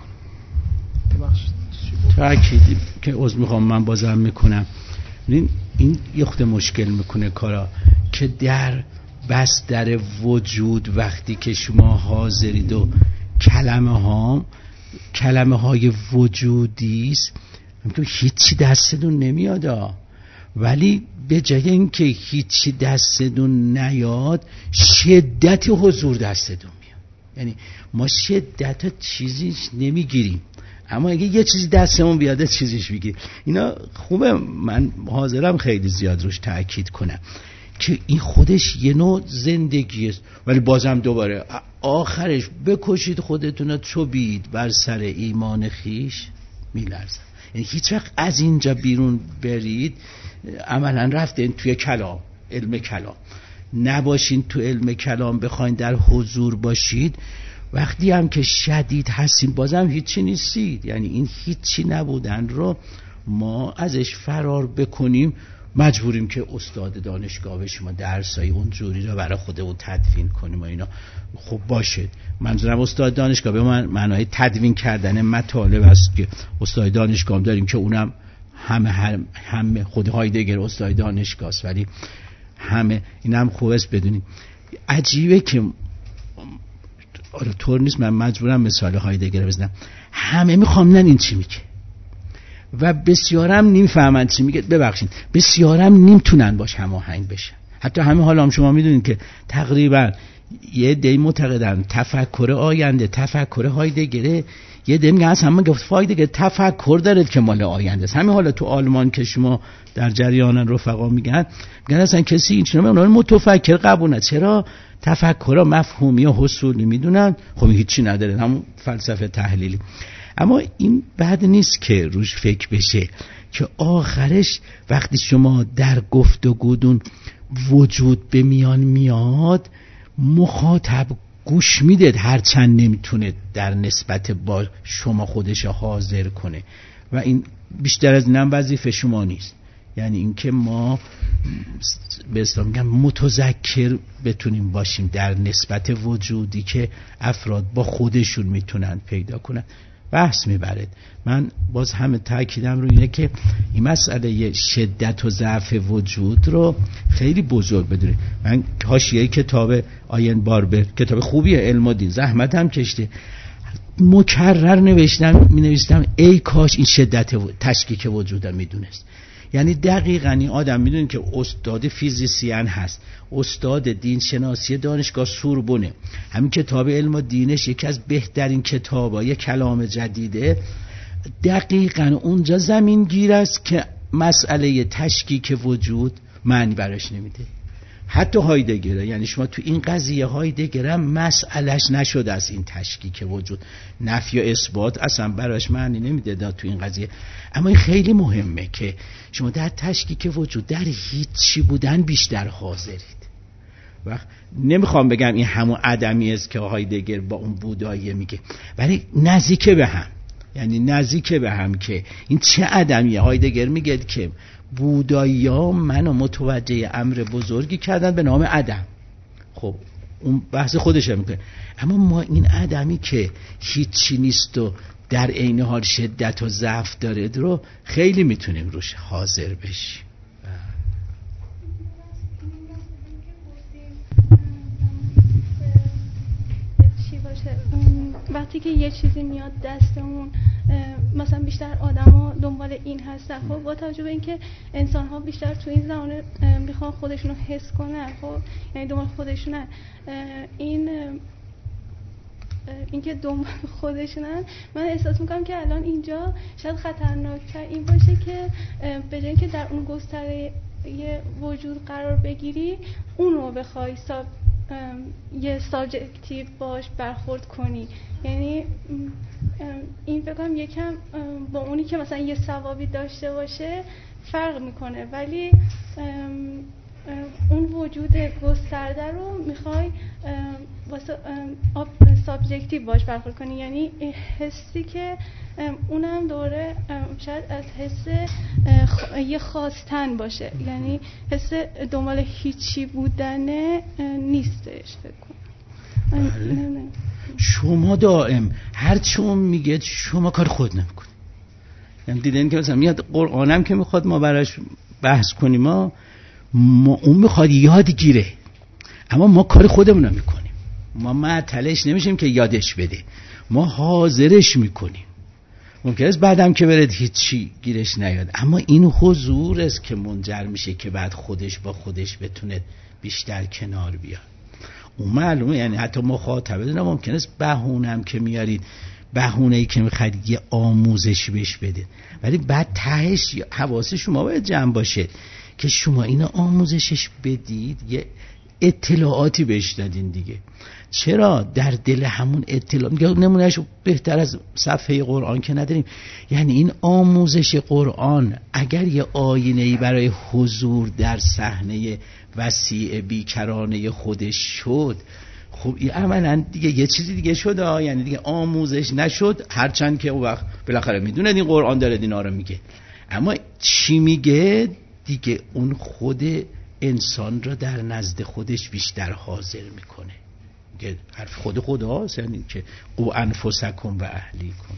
ببخشید
تأکیدی که عذر میخوام من بازم میکنم، این این یه خود مشکل میکنه کارا که در بستر وجود وقتی که شما حاضرید و کلمه ها کلمه های وجودی است، هیچی دستتون نمیاد، ولی به جای اینکه هیچی دستتون نیاد شدت حضور دستتون میاد. یعنی ما شدت چیزی نمیگیریم، اما اگه یه چیزی دستمون بیاده چیزیش بگیر. اینا خوبه، من حاضرم خیلی زیاد روش تأکید کنم که این خودش یه نوع زندگیه، ولی بازم دوباره آخرش بکشید خودتون چو بید بر سر ایمان خیش میلرزن. یعنی هیچ وقت از اینجا بیرون برید عملا رفتین توی کلام، علم کلام نباشین، تو علم کلام بخواین در حضور باشید، وقتی هم که شدید هستین بازم هیچی نیستید. یعنی این هیچی نبودن رو ما ازش فرار بکنیم، مجبوریم که استاد دانشگاه به شما درسای اون جوری رو برای خودمون تدوین کنیم و اینا. خب باشه، منظورم استاد دانشگاه به من معنای تدوین کردن مطالب است که استاد دانشگاه داریم که اونم همه هم همه خود هایدگر استاد دانشگاه است، ولی همه اینم خوب است بدونیم. عجیبه که آره طور نیست، من مجبورم مثال هایدگر رو بزنم. همه میخوامنن این چی میگه و بسیارم نمیفهمن چی میگه، ببخشید بسیارم نمیتونن باش هماهنگ بشن. حتی همه حالا هم شما میدونید که تقریبا یه دی معتقدن تفکر آینده تفکر هایدگره، یه دی میگن اصلا من گفت فایده تفکر داره که مال آینده است. همین حالا تو آلمان که شما در جریان رفقا میگن میگن اصلا کسی این چیزا اونها متفکر قبول، چرا تفکر مفهومی و حصولی میدونن، خب هیچی نداره، همون فلسفه تحلیلی. اما این بد نیست که روش فکر بشه که آخرش وقتی شما در گفتگودون وجود به میان میاد، مخاطب گوش میده، هرچند نمیتونه در نسبت با شما خودش حاضر کنه و این بیشتر از اینم وظیفه شما نیست. یعنی اینکه ما به اصطلاح میگم متذکر بتونیم باشیم در نسبت وجودی که افراد با خودشون میتونن پیدا کنن. بحث میبرد. من باز همه تاکیدم رو اینه که این مسئله شدت و ضعف وجود رو خیلی بزرگ بدونه. من حاشیه کتاب آین باربر، کتاب خوبیه، علم و دین، زحمت هم کشته، مکرر نوشتم می نوشتم ای کاش این شدت و تشکیک وجودم میدونست. یعنی دقیقاً این آدم میدونه که استاد فیزیسیان هست، استاد دین شناسی دانشگاه سوربونه، همین کتاب علم و دینش یکی از بهترین کتابای کلام جدیده، دقیقاً اونجا زمین گیر است که مسئله تشکیک وجود معنی براش نمیده. حتی هایدگر، یعنی شما تو این قضیه هایدگر مسئلهش نشده از این تشکیک وجود، نفی و اثبات اصلا براش معنی نمیده تو این قضیه. اما این خیلی مهمه که شما در تشکیک وجود در هیچی بودن بیشتر حاضرید. وقت نمیخوام بگم این همون عدمی است که هایدگر با اون بودایی میگه، ولی نزدیک به هم، یعنی نزدیک به هم که این چه عدمیه. هایدگر میگه که بودایی‌ها منو متوجه امر بزرگی کردن به نام عدم. خب اون بحث خودشه میکنه، اما ما این عدمی که هیچی نیست و در عین حال شدت و ضعف داره رو خیلی میتونیم روش حاضر بشیم.
وقتی که یه چیزی میاد دستمون، مثلا بیشتر آدما دنبال این هستن، خب با توجه به اینکه انسان ها بیشتر تو این زمانه میخوان خودشونو حس کنن، خب یعنی دنبال خودشونن، این اینکه دنبال خودشونن، من احساس میکنم که الان اینجا شاید خطرناکتر این باشه که به جای اینکه در اون گستره وجود قرار بگیری، اونو بخوای ساب یه سابجکتیو باش برخورد کنی. یعنی این بگم یکم با اونی که مثلا یه ثوابی داشته باشه فرق میکنه، ولی اون وجود گسترده رو میخوای واسه سابجکتیو باش برخورد کنی، یعنی حسی که اونم دوره شاید از حس یه خواستن باشه، یعنی حس دنبال هیچی بودنه نیستش فکر کنم.
بله. شما دائم هر چی اون میگه شما کار خود نمیکنی. یعنی دیدن که مثلا میاد قرآنم که میخواد ما براش بحث کنیم، ما, ما اون میخواد یاد گیره، اما ما کار خودمون رو میکنیم. ما معطلش نمیشیم که یادش بده، ما حاضرش میکنیم. ممکنه است بعدم که برد هیچی گیرش نیاد، اما این حضور است که منجر میشه که بعد خودش با خودش بتونه بیشتر کنار بیاد. اون معلومه، یعنی حتی مخاطبه دونه ممکنه است بهونم که میارید، بهونه‌ای که میخواید یه آموزش بهش بده، ولی بعد تهش حواس شما باید جمع باشه که شما اینو آموزشش بدید، یه اطلاعاتی بهش دادین دیگه. چرا در دل همون اطلاع میگه نمونهش بهتر از صفحه قرآن که نداریم. یعنی این آموزش قرآن اگر یه آینه‌ای برای حضور در صحنه وسیع بیکرانه خودش شد، خب این عملا دیگه یه چیزی دیگه شد، یعنی دیگه آموزش نشد، هرچند که اون وقت بالاخره میدونه این قرآن داره اینا رو میگه، اما چی میگه دیگه اون خود انسان را در نزد خودش بیشتر حاضر میکنه. که حرف خود خداست، یعنی که قو انفسکم و اهلیکم.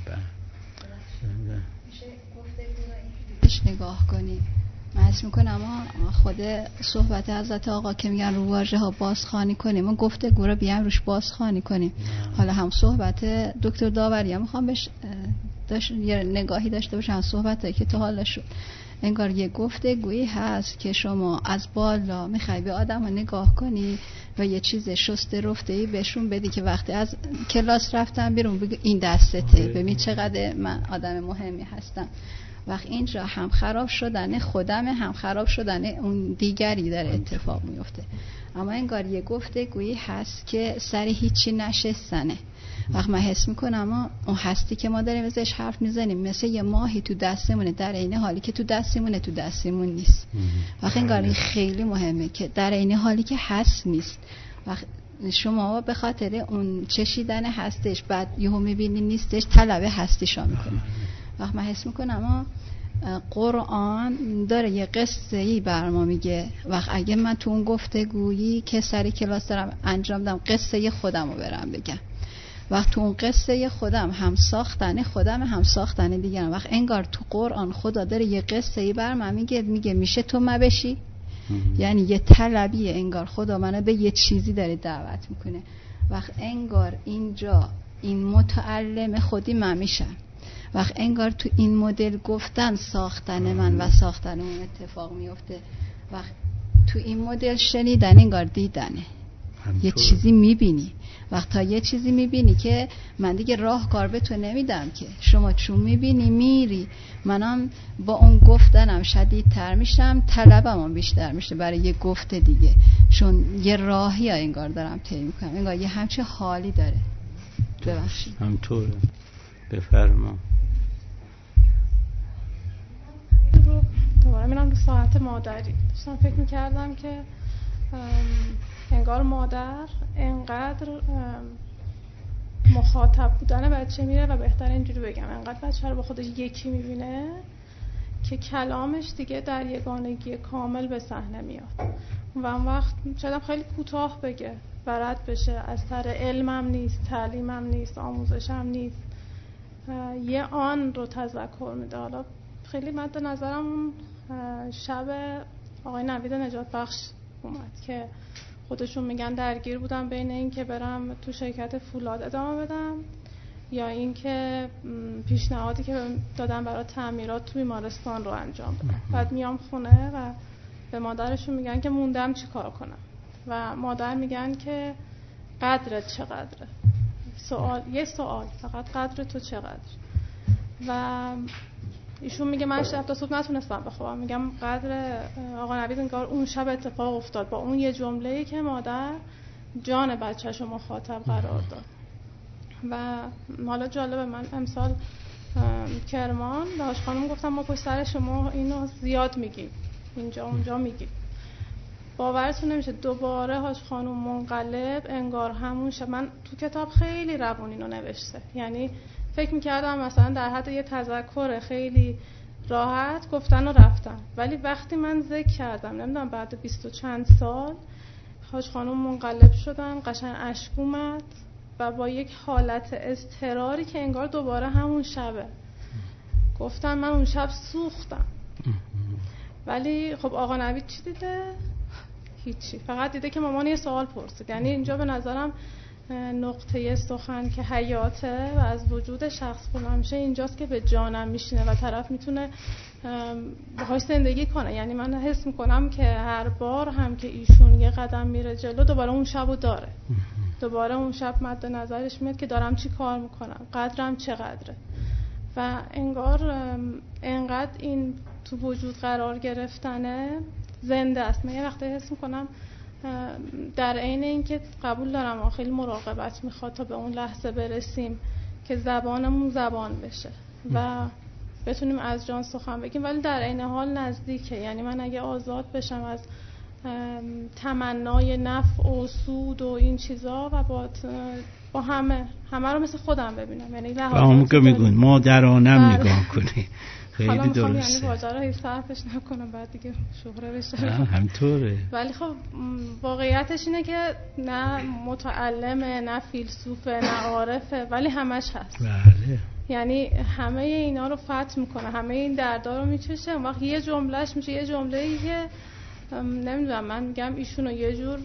میشه گفته نگاه کنی. من حس میکنم اما خود صحبت حضرت آقا که میگن رو واژه ها بازخوانی کنیم، ما گفتگو رو بیام روش بازخوانی کنیم. حالا هم صحبت دکتر داوری هم میخوام بهش داشت یه نگاهی داشته باشم، صحبتایی که تا حالا شد انگار یه گفتگویی هست که شما از بالا میخوای به آدم ها نگاه کنی و یه چیز شسته رفته‌ای بهشون بدی که وقتی از کلاس رفتن بیرون بگی این دستته، ببین چقدر من آدم مهمی هستم. وقت اینجا هم خراب شدن خودم، هم خراب شدن اون دیگری داره اتفاق میفته. اما انگار یه گفتگویی هست که سر هیچی نشستنه. وقت من حس میکنم اما اون هستی که ما داریم ازش حرف میزنیم مثل یه ماهی تو دستمونه، در این حالی که تو دستمونه تو دستمون نیست. وقت انگار این خیلی مهمه که در این حالی که هست نیست. وقت شما به خاطر اون چشیدن هستش بعد یهو میبینی نیستش، طلب هستیشا میکنه. وقت من حس میکنم اما قرآن داره یه قصه ای بر ما میگه. وقت اگه من تو اون گفتگویی که سر کلاس دارم انجام دادم قصه خودم رو برم بگم، وقت تو اون قصه خودم هم ساختنه، خودم هم ساختنه دیگران. وقت انگار تو قرآن خدا داره یه قصه ای بر من میگه، میگه میشه تو ما بشی، یعنی یه طلبیه، انگار خدا منو به یه چیزی داره دعوت میکنه. وقت انگار اینجا این متعلم خودی من میشم، وقت انگار تو این مدل گفتن ساختن من و ساختن اون اتفاق میفته. وقت تو این مدل شنیدن انگار دیدنه، یه چیزی میبینی. وقت تا یه چیزی میبینی که من دیگه راه کار به تو نمیدم که شما چون میبینی میری، منم با اون گفتنم شدیدتر میشم، طلبم هم بیشتر میشه برای یه گفت دیگه، چون یه راهی ها انگار دارم طی میکنم، انگار یه همچه حالی داره. ببخشید
همطوره. بفرما.
دوباره میرم رو ساعت مادری. داشتم فکر میکردم که انگار مادر انقدر مخاطب بودن بچه میره و بهتر اینجوری بگم انقدر بچه رو با خودش یکی میبینه که کلامش دیگه در یگانگی کامل به صحنه میاد و اون وقت شاید خیلی کوتاه بگه و رد بشه، از سر علمم نیست، تعلیمم نیست، آموزشم نیست، یه آن رو تذکر میده. حالا خیلی مد نظرم اون شب آقای نوید نجات بخش اومد که خودشون میگن درگیر بودم بین این که برم تو شرکت فولاد ادامه بدم یا این که پیشنهادی که دادم برای تعمیرات تو بیمارستان رو انجام بدم. بعد میام خونه و به مادرشون میگن که موندم چی کار کنم و مادر میگن که قدرت چقدره. سوال یه سوال فقط، قدر تو چقدر؟ و ایشون میگه من شب تا صبح نتونستم بخوابم. میگم قدر آقا نوید انگار اون شب اتفاق افتاد با اون یه جمله‌ای که مادر جان بچه‌شو مخاطب قرار داد. و حالا جالبه، من امسال کرمان به هاش خانم گفتم ما پشت سر شما اینو زیاد میگیم، اینجا اونجا میگیم. باورتون نمیشه دوباره هاش خانم منقلب انگار همون شب. من تو کتاب خیلی روون اینو نوشته، یعنی فکر میکردم مثلا در حد یه تذکر خیلی راحت گفتن و رفتن، ولی وقتی من ذکر کردم نمیدونم بعد بیست و چند سال هاش خانم منقلب شدن، قشنگ اشک اومد و با یک حالت اضطراری که انگار دوباره همون شبه گفتن من اون شب سوختم. ولی خب آقا نوید چی دیده؟ هیچی، فقط دیده که مامان یه سوال پرسید. یعنی اینجا به نظرم نقطه سخن که حیاته و از وجود شخص بلند میشه اینجاست که به جانم میشینه و طرف میتونه باهاش زندگی کنه. یعنی من حس میکنم که هر بار هم که ایشون یه قدم میره جلو دوباره اون شبو داره، دوباره اون شب مد نظرش میاد که دارم چی کار میکنم، قدرم چقدره. و انگار انقدر این تو وجود قرار گرفتنه زنده است. من یه وقتی حس میکنم در عین اینکه قبول دارم و خیلی مراقبت میخواد تا به اون لحظه برسیم که زبانمون زبان بشه و بتونیم از جان سخن بگیم، ولی در عین حال نزدیکه. یعنی من اگه آزاد بشم از تمنای نفع و سود و این چیزا و با با همه همه رو مثل خودم ببینم، یعنی
لحاظاتی که میگن مادرانم نگاه کنی، خیلی درسته.
یعنی واژه رو صرفش نکنم بعد دیگه شهره بشه.
همطوره.
ولی خب واقعیتش اینه که نه متعلمه، نه فیلسوفه، نه عارفه، ولی همش هست.
بله.
یعنی همه اینا رو فتح میکنه، همه این دردا رو میچشه. اون وقت یه جملهش میشه یه جمله‌ای که نمیدونم، من میگم ایشونو یه جور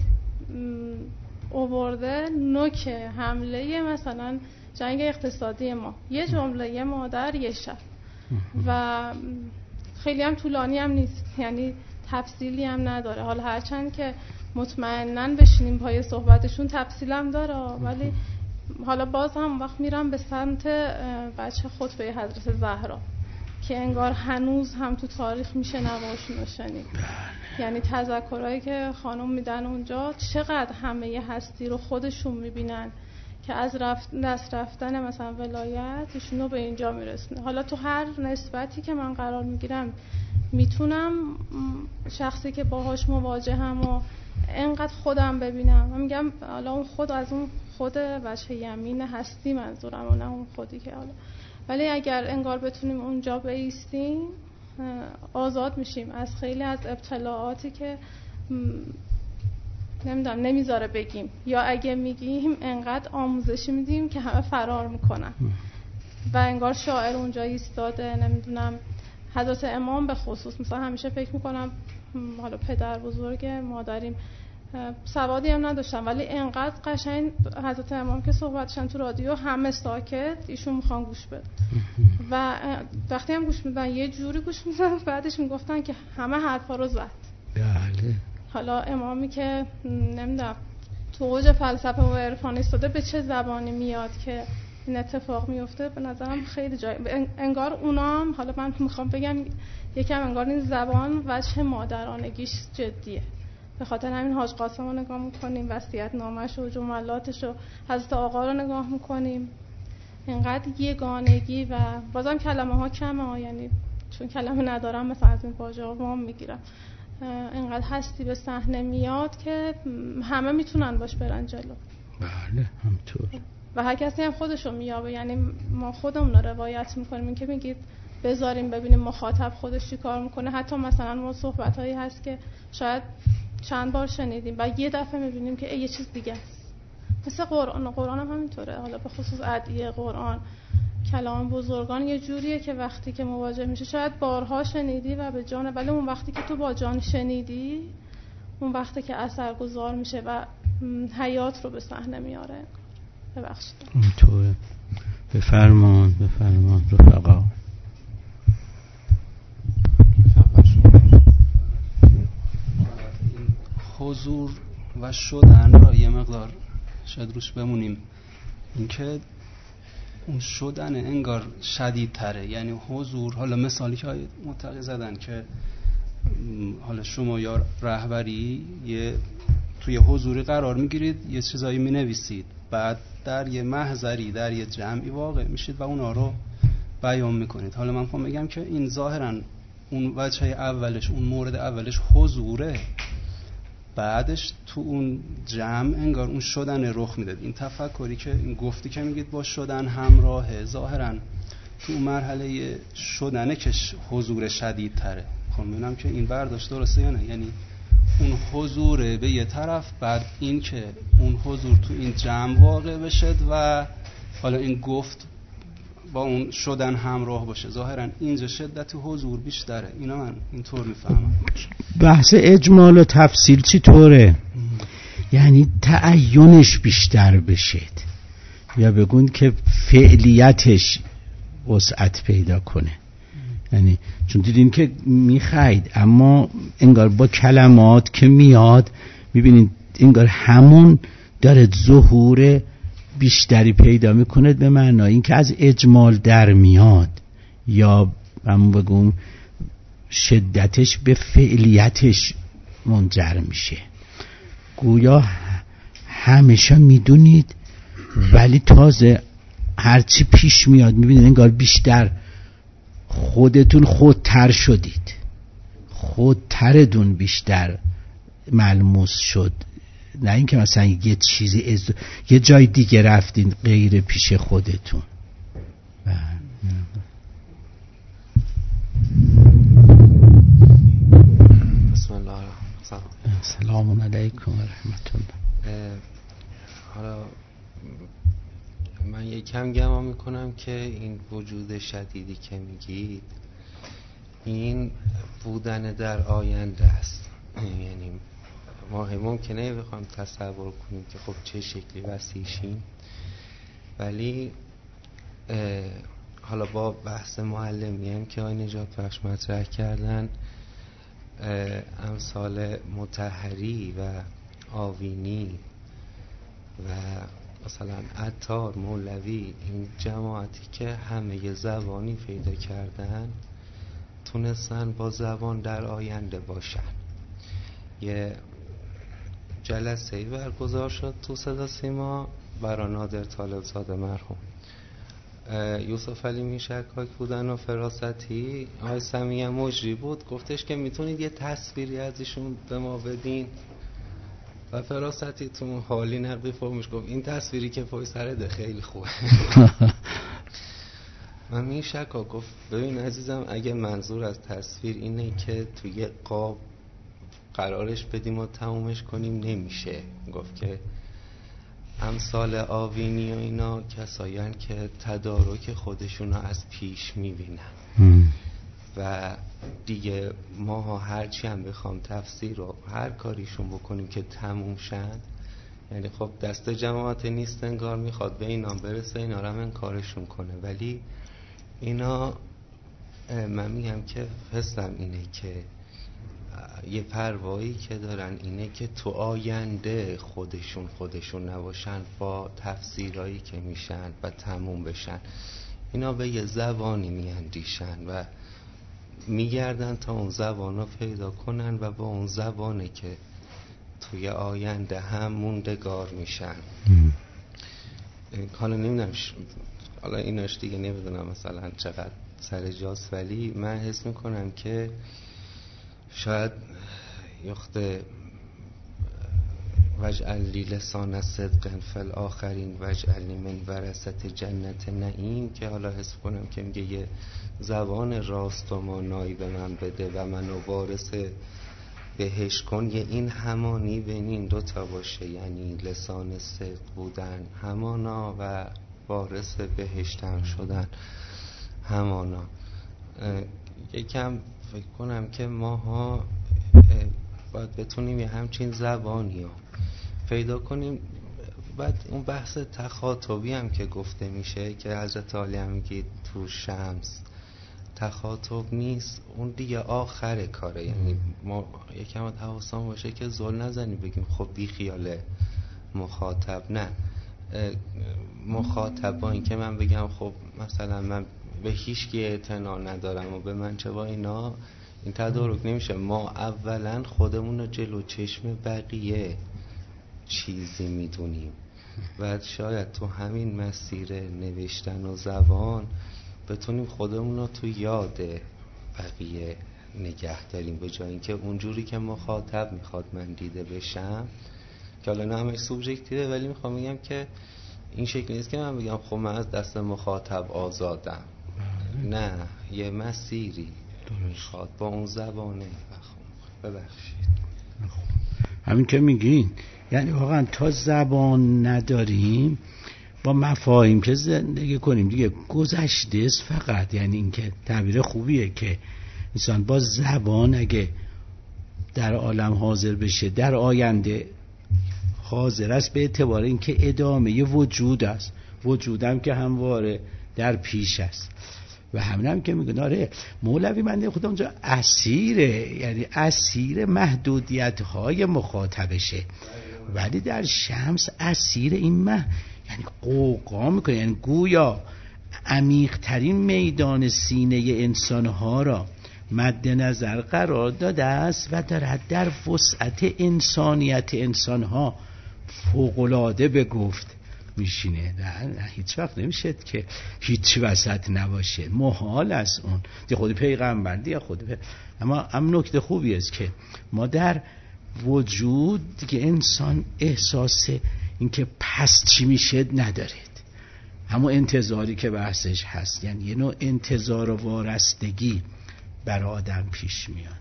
آورده نوک حمله مثلا جنگ اقتصادی ما. یه جمله، یه مادر، یه شب و خیلی هم طولانی هم نیست، یعنی تفصیلی هم نداره. حالا هرچند که مطمئناً بشینیم پای صحبتشون تفصیل هم داره، ولی حالا باز هم وقت میرم به سمت بچه خطبه حضرت زهرا که انگار هنوز هم تو تاریخ میشه نواشون رو شنید. یعنی تذکرهایی که خانم میدن اونجا چقدر همه هستی رو خودشون میبینن که از رفت دست رفتن مثلا ولایت ایشونو به اینجا میرسونه. حالا تو هر نسبتی که من قرار میگیرم میتونم شخصی که باهاش مواجهم و انقدر خودم ببینم. من میگم حالا اون خود از اون خود وجه یمین هستی منظورم و نه اون خودی که حالا، ولی اگر انگار بتونیم اونجا بایستیم آزاد میشیم از خیلی از ابتلاعاتی که نمیدونم نمیذاره بگیم، یا اگه میگیم انقدر آموزشی میدیم که همه فرار میکنن و انگار شاعر اونجا ایستاده. نمیدونم حضرت امام به خصوص مثلا همیشه فکر میکنم حالا پدر بزرگ ما داریم سوادی هم نداشتن ولی انقدر قشنگ حضرت امام که صحبتشن تو رادیو همه ساکت، ایشون میخوان گوش بدن و وقتی هم گوش میدن یه جوری گوش میدن بعدش میگفتن که همه حرفا رو زد.
بله.
حالا امامی که نمیدونم تو اوج فلسفه و عرفان ایستاده به چه زبانی میاد که این اتفاق میفته؟ به نظرم خیلی جای انگار اونام، حالا من میخوام بگم یکم انگار این زبان وجه مادرانگیش جدیه، به خاطر همین حاج قاسم رو نگاه میکنیم، وصیت نامش و جملاتش و حضرت آقا رو نگاه میکنیم، اینقدر یگانگی و بازم کلمه ها کمه ها، یعنی چون کلمه ندارم مثلا از این واژه ها وام میگیرم، اینقدر هستی به صحنه میاد که همه میتونن باش برن جلو.
بله همطور.
و هر کسی هم خودشو میابه، یعنی ما خودمون رو روایت میکنیم، این که میگید بذاریم ببینیم مخاطب خودش چی کار میکنه. حتی مثلا ما صحبت هایی هست که شاید چند بار شنیدیم و یه دفعه میبینیم که یه چیز دیگه است، مثل قرآن. قرآن هم همینطوره، حالا به خصوص ادعیه قرآن، کلام بزرگان یه جوریه که وقتی که مواجه میشه شاید بارها شنیدی و به جان، ولی اون وقتی که تو با جان شنیدی اون وقتی که اثرگذار میشه و حیات رو به صحنه میاره. ببخشید.
اینطوره. بفرمان بفرمان رفقا.
حضور و شدن را یه مقدار شاید روش بمونیم. اینکه اون شدن انگار شدیدتره، یعنی حضور. حالا مثالی که متقی زدن که حالا شما یا رهبری یه توی حضوری قرار میگیرید، یه چیزایی مینویسید، بعد در یه محضری در یه جمعی واقع میشید و اونا رو بیان میکنید. حالا من میخوام بگم که این ظاهرا اون وجه اولش، اون مورد اولش حضوره، بعدش تو اون جمع انگار اون شدن رخ میداد. این تفکری که این گفتی که میگید با شدن همراهه، ظاهرا تو اون مرحله شدنه که حضور شدید تره. خب میبینم که این برداشت درسته یا نه؟ یعنی اون حضوره به یه طرف، بعد این که اون حضور تو این جمع واقع بشه و حالا این گفت با اون شدن همراه باشه، ظاهرا اینجا شدت حضور بیشتره. اینا من اینطور میفهمم.
بحث اجمال و تفصیل چی طوره؟ یعنی تعینش بیشتر بشه یا بگون که فعلیتش وسعت پیدا کنه. یعنی چون دیدین که میخواید، اما انگار با کلمات که میاد میبینید انگار همون داره ظهور بیشتری پیدا میکنه، به معنای این که از اجمال در میاد یا همون بگم شدتش به فعلیتش منجر میشه. گویا همیشه میدونید ولی تازه هرچی پیش میاد میبینید انگار بیشتر خودتون خودتر شدید، خودتردون بیشتر ملموس شد، نه اینکه مثلا یه چیزی از یه جای دیگه رفتین غیر پیش خودتون.
بسم الله الرحمن
سلام علیکم و رحمت الله.
حالا من یکم گمان میکنم که این وجود شدیدی که میگید این بودن در آینده است. یعنی ما ممکنه بخوام تصور کنیم که خب چه شکلی وسیعشیم، ولی حالا با بحث معلمی هم که آقای نجات بخش مطرح کردن، امثال مطهری و آوینی و مثلا عطار، مولوی، این جماعتی که همه یه زبانی پیدا کردن تونستن با زبان در آینده باشن. یه جلسه‌ای برگزار شد تو صدا سیما برای نادر طالب زاده مرحوم، یوسف علی میشکاک بودن و فراستی، آقای سمیع مجری بود، گفتش که میتونید یه تصویری از ایشون به ما بدین و فراستی تو حالی نقدی فرمش گفت این تصویری که پای سرده خیلی خوبه. من میشکاک گفت ببین عزیزم، اگه منظور از تصویر اینه که توی قاب قرارش بدیم و تمومش کنیم نمیشه. گفت که امثال آوینی و اینا کسایین که تدارک خودشون رو از پیش میبینن و دیگه ما هرچی هم بخوام تفسیر رو هر کاریشون بکنیم که تموم شن، یعنی خب دست جماعت نیست انگار میخواد به اینا برسه، اینا رو هم کارشون کنه، ولی اینا من میگم که حسم اینه که یه پروایی که دارن اینه که تو آینده خودشون خودشون نباشن، با تفسیرهایی که میشن و تموم بشن، اینا به یه زبانی میاندیشن و میگردن تا اون زبان رو پیدا کنن و با اون زبانه که توی آینده هم موندگار میشن. حالا نمیدونم حالا ایناش دیگه نمیدونم مثلا چقدر سر جاست، ولی من حس میکنم که شاید یخت وجعل لی لسان صدق فی الاخرین وجعلنی من ورثة جنت نعیم، که حالا حس کنم که میگه یه زبان راست و مانایی به من بده و منو وارث بهشت کن. یه این همانی بین این دوتا باشه، یعنی لسان صدق بودن همانا و وارث بهشتم شدن همانا. یکم فکر کنم که ماها باید بتونیم یه همچین زبانی رو پیدا کنیم. بعد اون بحث تخاطبی هم که گفته میشه که حضرت عالی هم میگه تو شمس تخاطب نیست، اون دیگه آخر کاره. یعنی ما یکم حواسمون باشه که زل نزنیم بگیم خب بی خیال مخاطب، نه مخاطب با این که من بگم خب مثلا من به هیچ کی اعتنا ندارم و به من چه با اینا، این تدارک نمیشه. ما اولا خودمون رو جلو چشم بقیه چیزی میدونیم و شاید تو همین مسیر نوشتن و زبان بتونیم خودمون رو تو یاد بقیه نگه داریم، به جای اینکه اونجوری که مخاطب میخواد من دیده بشم، که حالا نه همش سوبژکتیوه، ولی میخوام بگم که این شکلی نیست که من بگم خب من از دست مخاطب آزادم. نه، یه مسیری میخواد با اون زبانه. ببخشید
همین که میگین، یعنی واقعا تا زبان نداریم با مفاهیم که زندگی کنیم دیگه گذشته است فقط. یعنی این که تعبیر خوبیه که انسان با زبان اگه در عالم حاضر بشه، در آینده حاضر است به اعتبار این که ادامه وجود است، وجودم که همواره در پیش است. و همین هم که میگن آره مولوی بنده خدا اونجا اسیره، یعنی اسیر محدودیت های مخاطبشه، ولی در شمس اسیر این مه یعنی قوقا میکنه، یعنی گویا عمیق ترین میدان سینه انسان ها را مد نظر قرار داده است و دارد در وسعت انسانیت انسان ها فوق‌العاده به گفت میشینه. نه, نه هیچ وقت نمیشه که هیچ وسط نباشه، محال است اون دی خود پیغمبر دی خود پی... اما هم نکته خوبی است که ما در وجود دیگه انسان احساس اینکه پس چی میشه ندارید، همون انتظاری که بحثش هست، یعنی یه نوع انتظار و وارستگی بر آدم پیش میاد.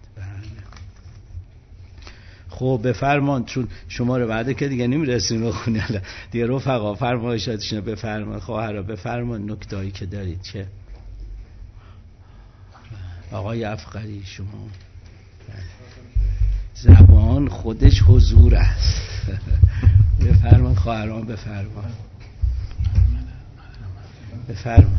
خب بفرمان، چون شما رو بعده که دیگه نمیرسیم رو خونه دیگه، رفقا فرمایشاتشون رو بفرمان، خواهرها بفرمان نکته‌ای که دارید. چه آقای افقری شما؟ زبان خودش حضور است. بفرمان خواهران، بفرمان بفرمان.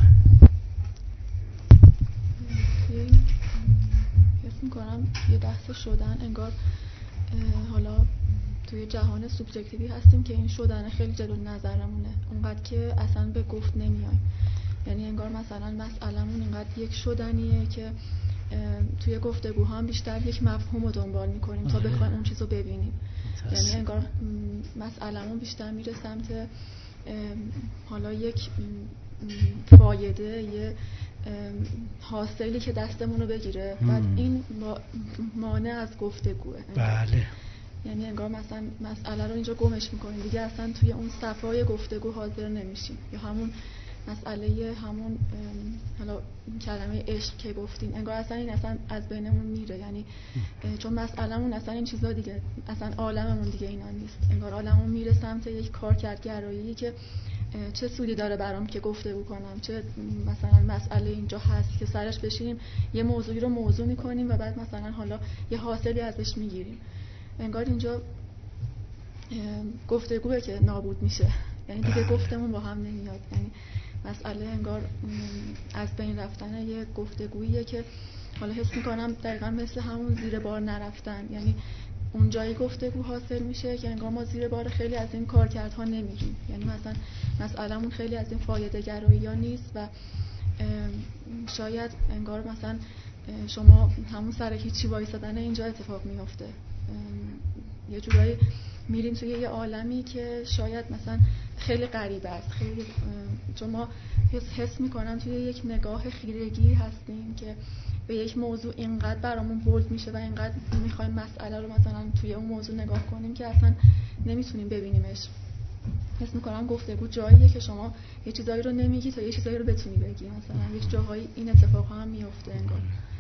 حس میکنم یه بحث شدن انگار حالا توی جهان سوبژکتیوی هستیم که این شدن خیلی جلو نظرمونه، اونقدر که اصلا به گفت نمیایم. یعنی انگار مثلا مسئلمون اینقدر یک شدنیه که توی گفتگوها هم بیشتر یک مفهوم رو دنبال میکنیم تا بخوایم اون چیز رو ببینیم. یعنی انگار مسئلمون بیشتر میره سمت حالا یک فایده، یه حاصلی که دستمون رو بگیره، بعد این مانع از گفتگوه.
بله.
یعنی انگار مثلا مسئله رو اینجا گمش میکنیم دیگه، اصلا توی اون صفای گفتگو حاضر نمیشیم، یا همون مسئله همون حالا کلمه عشق که گفتین انگار اصلا این اصلا از بینمون میره، یعنی چون مسئلهمون اصلا این چیزا دیگه اصلا عالممون دیگه اینا نیست، انگار عالممون میره سمت یک کارکردگرایی که چه سودی داره برام که گفتگو کنم، چه مثلا مسئله اینجا هست که سرش بشینیم یه موضوعی رو موضوع میکنیم و بعد مثلا حالا یه حاصلی ازش میگیریم. انگار اینجا گفتگوه که نابود میشه، یعنی دیگه گفتمون با هم نمیاد، یعنی مسئله انگار از بین رفتن یه گفتگوییه که حالا حس میکنم دقیقا مثل همون زیر بار نرفتن، یعنی اون جایی گفتگو حاصل میشه که انگار ما زیر بار خیلی از این کارکردها نمیریم، یعنی مثلا مسئلهمون خیلی از این فایده گرایی ها نیست و شاید انگار مثلا شما همون سر هیچی وایسادن اینجا اتفاق میفته، یه جورایی میریم توی یه عالمی که شاید مثلا خیلی غریبه است، خیلی چون ما حس, حس میکنم توی یک نگاه خیرگی هستیم که به یک موضوع اینقدر برامون بولد میشه و اینقدر میخوایم مسئله رو مثلا توی اون موضوع نگاه کنیم که اصلا نمیتونیم ببینیمش. حس میکنم گفتگو جاییه که شما یه چیزایی رو نمیگی تا یه چیزایی رو بتونی بگی، مثلا یک جاهایی این اتفاق هم میفته انگار.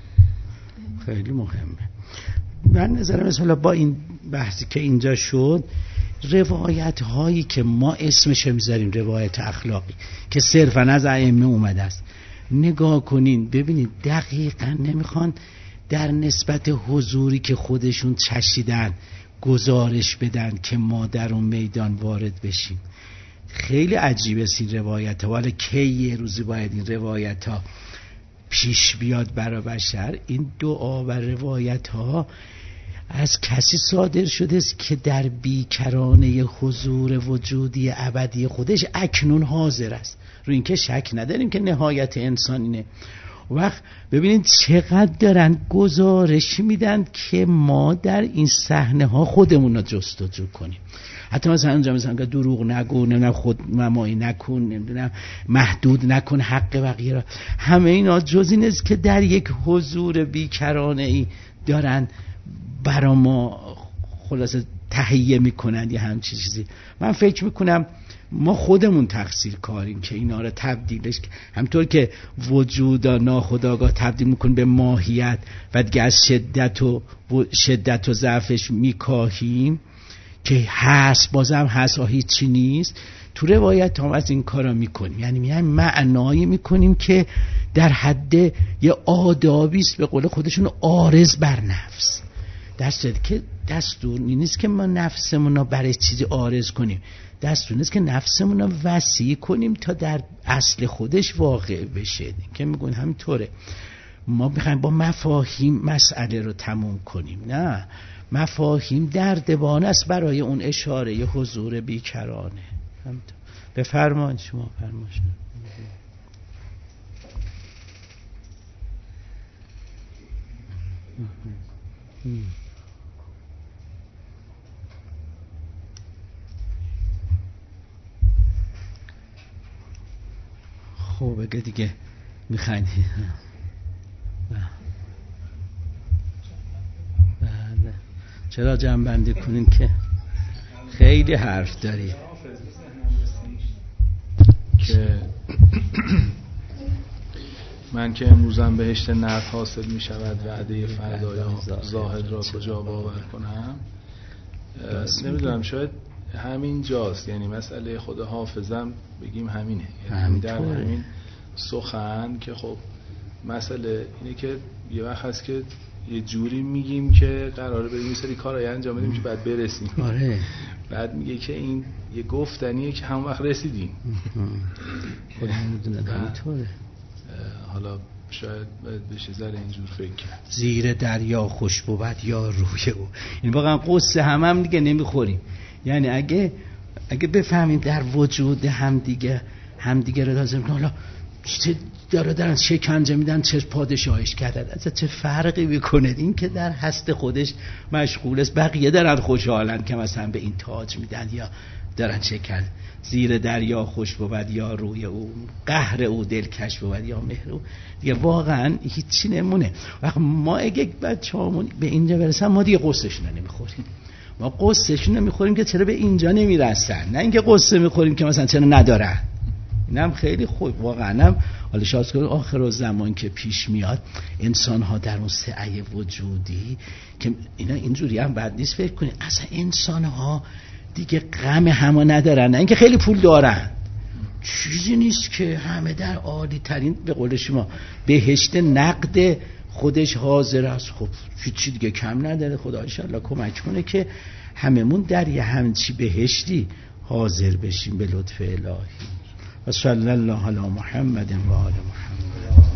خیلی مهمه. من نظرم مثلا با این بحثی که اینجا شد، روایت هایی که ما اسمش میذاریم روایت اخلاقی که صرفا از ائمه اومده است، نگاه کنین ببینید دقیقا نمیخوان در نسبت حضوری که خودشون چشیدن گزارش بدن که ما در اون میدان وارد بشیم. خیلی عجیبه این روایت ها، ولی کی یه روزی باید این روایت ها پیش بیاد برای بشر. این دعا و روایت ها از کسی صادر شده است که در بیکرانه حضور وجودی ابدی خودش اکنون حاضر است. رو این که شک نداریم که نهایت انسان اینه. وقت ببینید چقدر دارن گزارش میدن که ما در این صحنه ها خودمون رو جستجو کنیم. حتی مثلا اونجا مثلا که دروغ نگو، نمیدونم خود ممایی نکن، نمیدونم محدود نکن حق بقیه را، همه اینا جز این است که در یک حضور بیکرانه ای دارن برا ما خلاصه تهیه میکنن یه همچین چیزی. من فکر میکنم ما خودمون تقصیر کاریم که اینا رو تبدیلش، همطور که وجود ناخودآگاه تبدیل میکنیم به ماهیت و دیگه از شدت و شدت و ضعفش میکاهیم که هست بازم هست و هیچی نیست. تو روایت هم از این کارا میکنیم، یعنی میگن معنایی میکنیم که در حد یه آدابی است به قول خودشون عارض بر نفس. دستور که دستور نیست که ما نفسمون رو برای چیزی عارض کنیم، دستور نیست که نفسمون رو وسیع کنیم تا در اصل خودش واقع بشه که میگن همینطوره. ما میخوایم با مفاهیم مسئله رو تموم کنیم، نه، مفاهیم دردبان است برای اون اشاره ی حضور بیکرانه. بفرمایید شما فرمایش. خب اگه دیگه میخواین بله چرا جمع بندی کنین که خیلی حرف داری
که من که امروزم بهشت نرد حاصل می شود وعده فردایا زاهد را کجا باور کنم. نمیدونم شاید همین جاست، یعنی مسئله خود حافظم بگیم همینه، یعنی در همین سخن که خب مسئله اینه که یه وقت هست که یه جوری میگیم که قراره بریم یه سری کارایی انجام بدیم که بعد برسیم.
آره.
بعد میگه که این یه گفتنیه که همون وقت رسیدیم.
خدا میدونه همینطوره.
حالا شاید باید بشه ذره اینجور فکر کرد.
زیر دریا خوش بود یا روی او. این واقعا قصه هم هم دیگه نمیخوریم. یعنی اگه اگه بفهمیم در وجود هم دیگه هم دیگه رو لازم کنیم، حالا چه داره دارن شکنجه میدن چه پادشاهش کردن، اصلا چه فرقی میکنه؟ این که در هست خودش مشغول است، بقیه دارن خوشحالن که مثلا به این تاج میدن یا دارن شکن. زیر دریا خوش بود یا روی او، قهر او دلکش بود یا مهر او، دیگه واقعا هیچی نمونه. وقت ما اگه بچه‌هامون به اینجا برسن ما دیگه قصه‌شون نمیخوریم. ما قصه‌شون نمیخوریم که چرا به اینجا نمیرسن، نه اینکه قصه میخوریم که مثلا چرا ندارن. اینم خیلی خوب واقعا. هم حالا شاید کنید آخر زمان که پیش میاد انسان ها در اون سعی وجودی که اینا اینجوری هم بد نیست فکر کنید اصلا انسان ها دیگه غم همه ندارن، نه اینکه خیلی پول دارن، چیزی نیست که همه در عالی ترین به قول شما بهشت نقد خودش حاضر است. خب چی دیگه کم نداره. خدا ان شاء الله کمک کنه که هممون در یه همچی بهشتی حاضر بشیم به لطف الهی. و صلی الله علی محمد و آل محمد.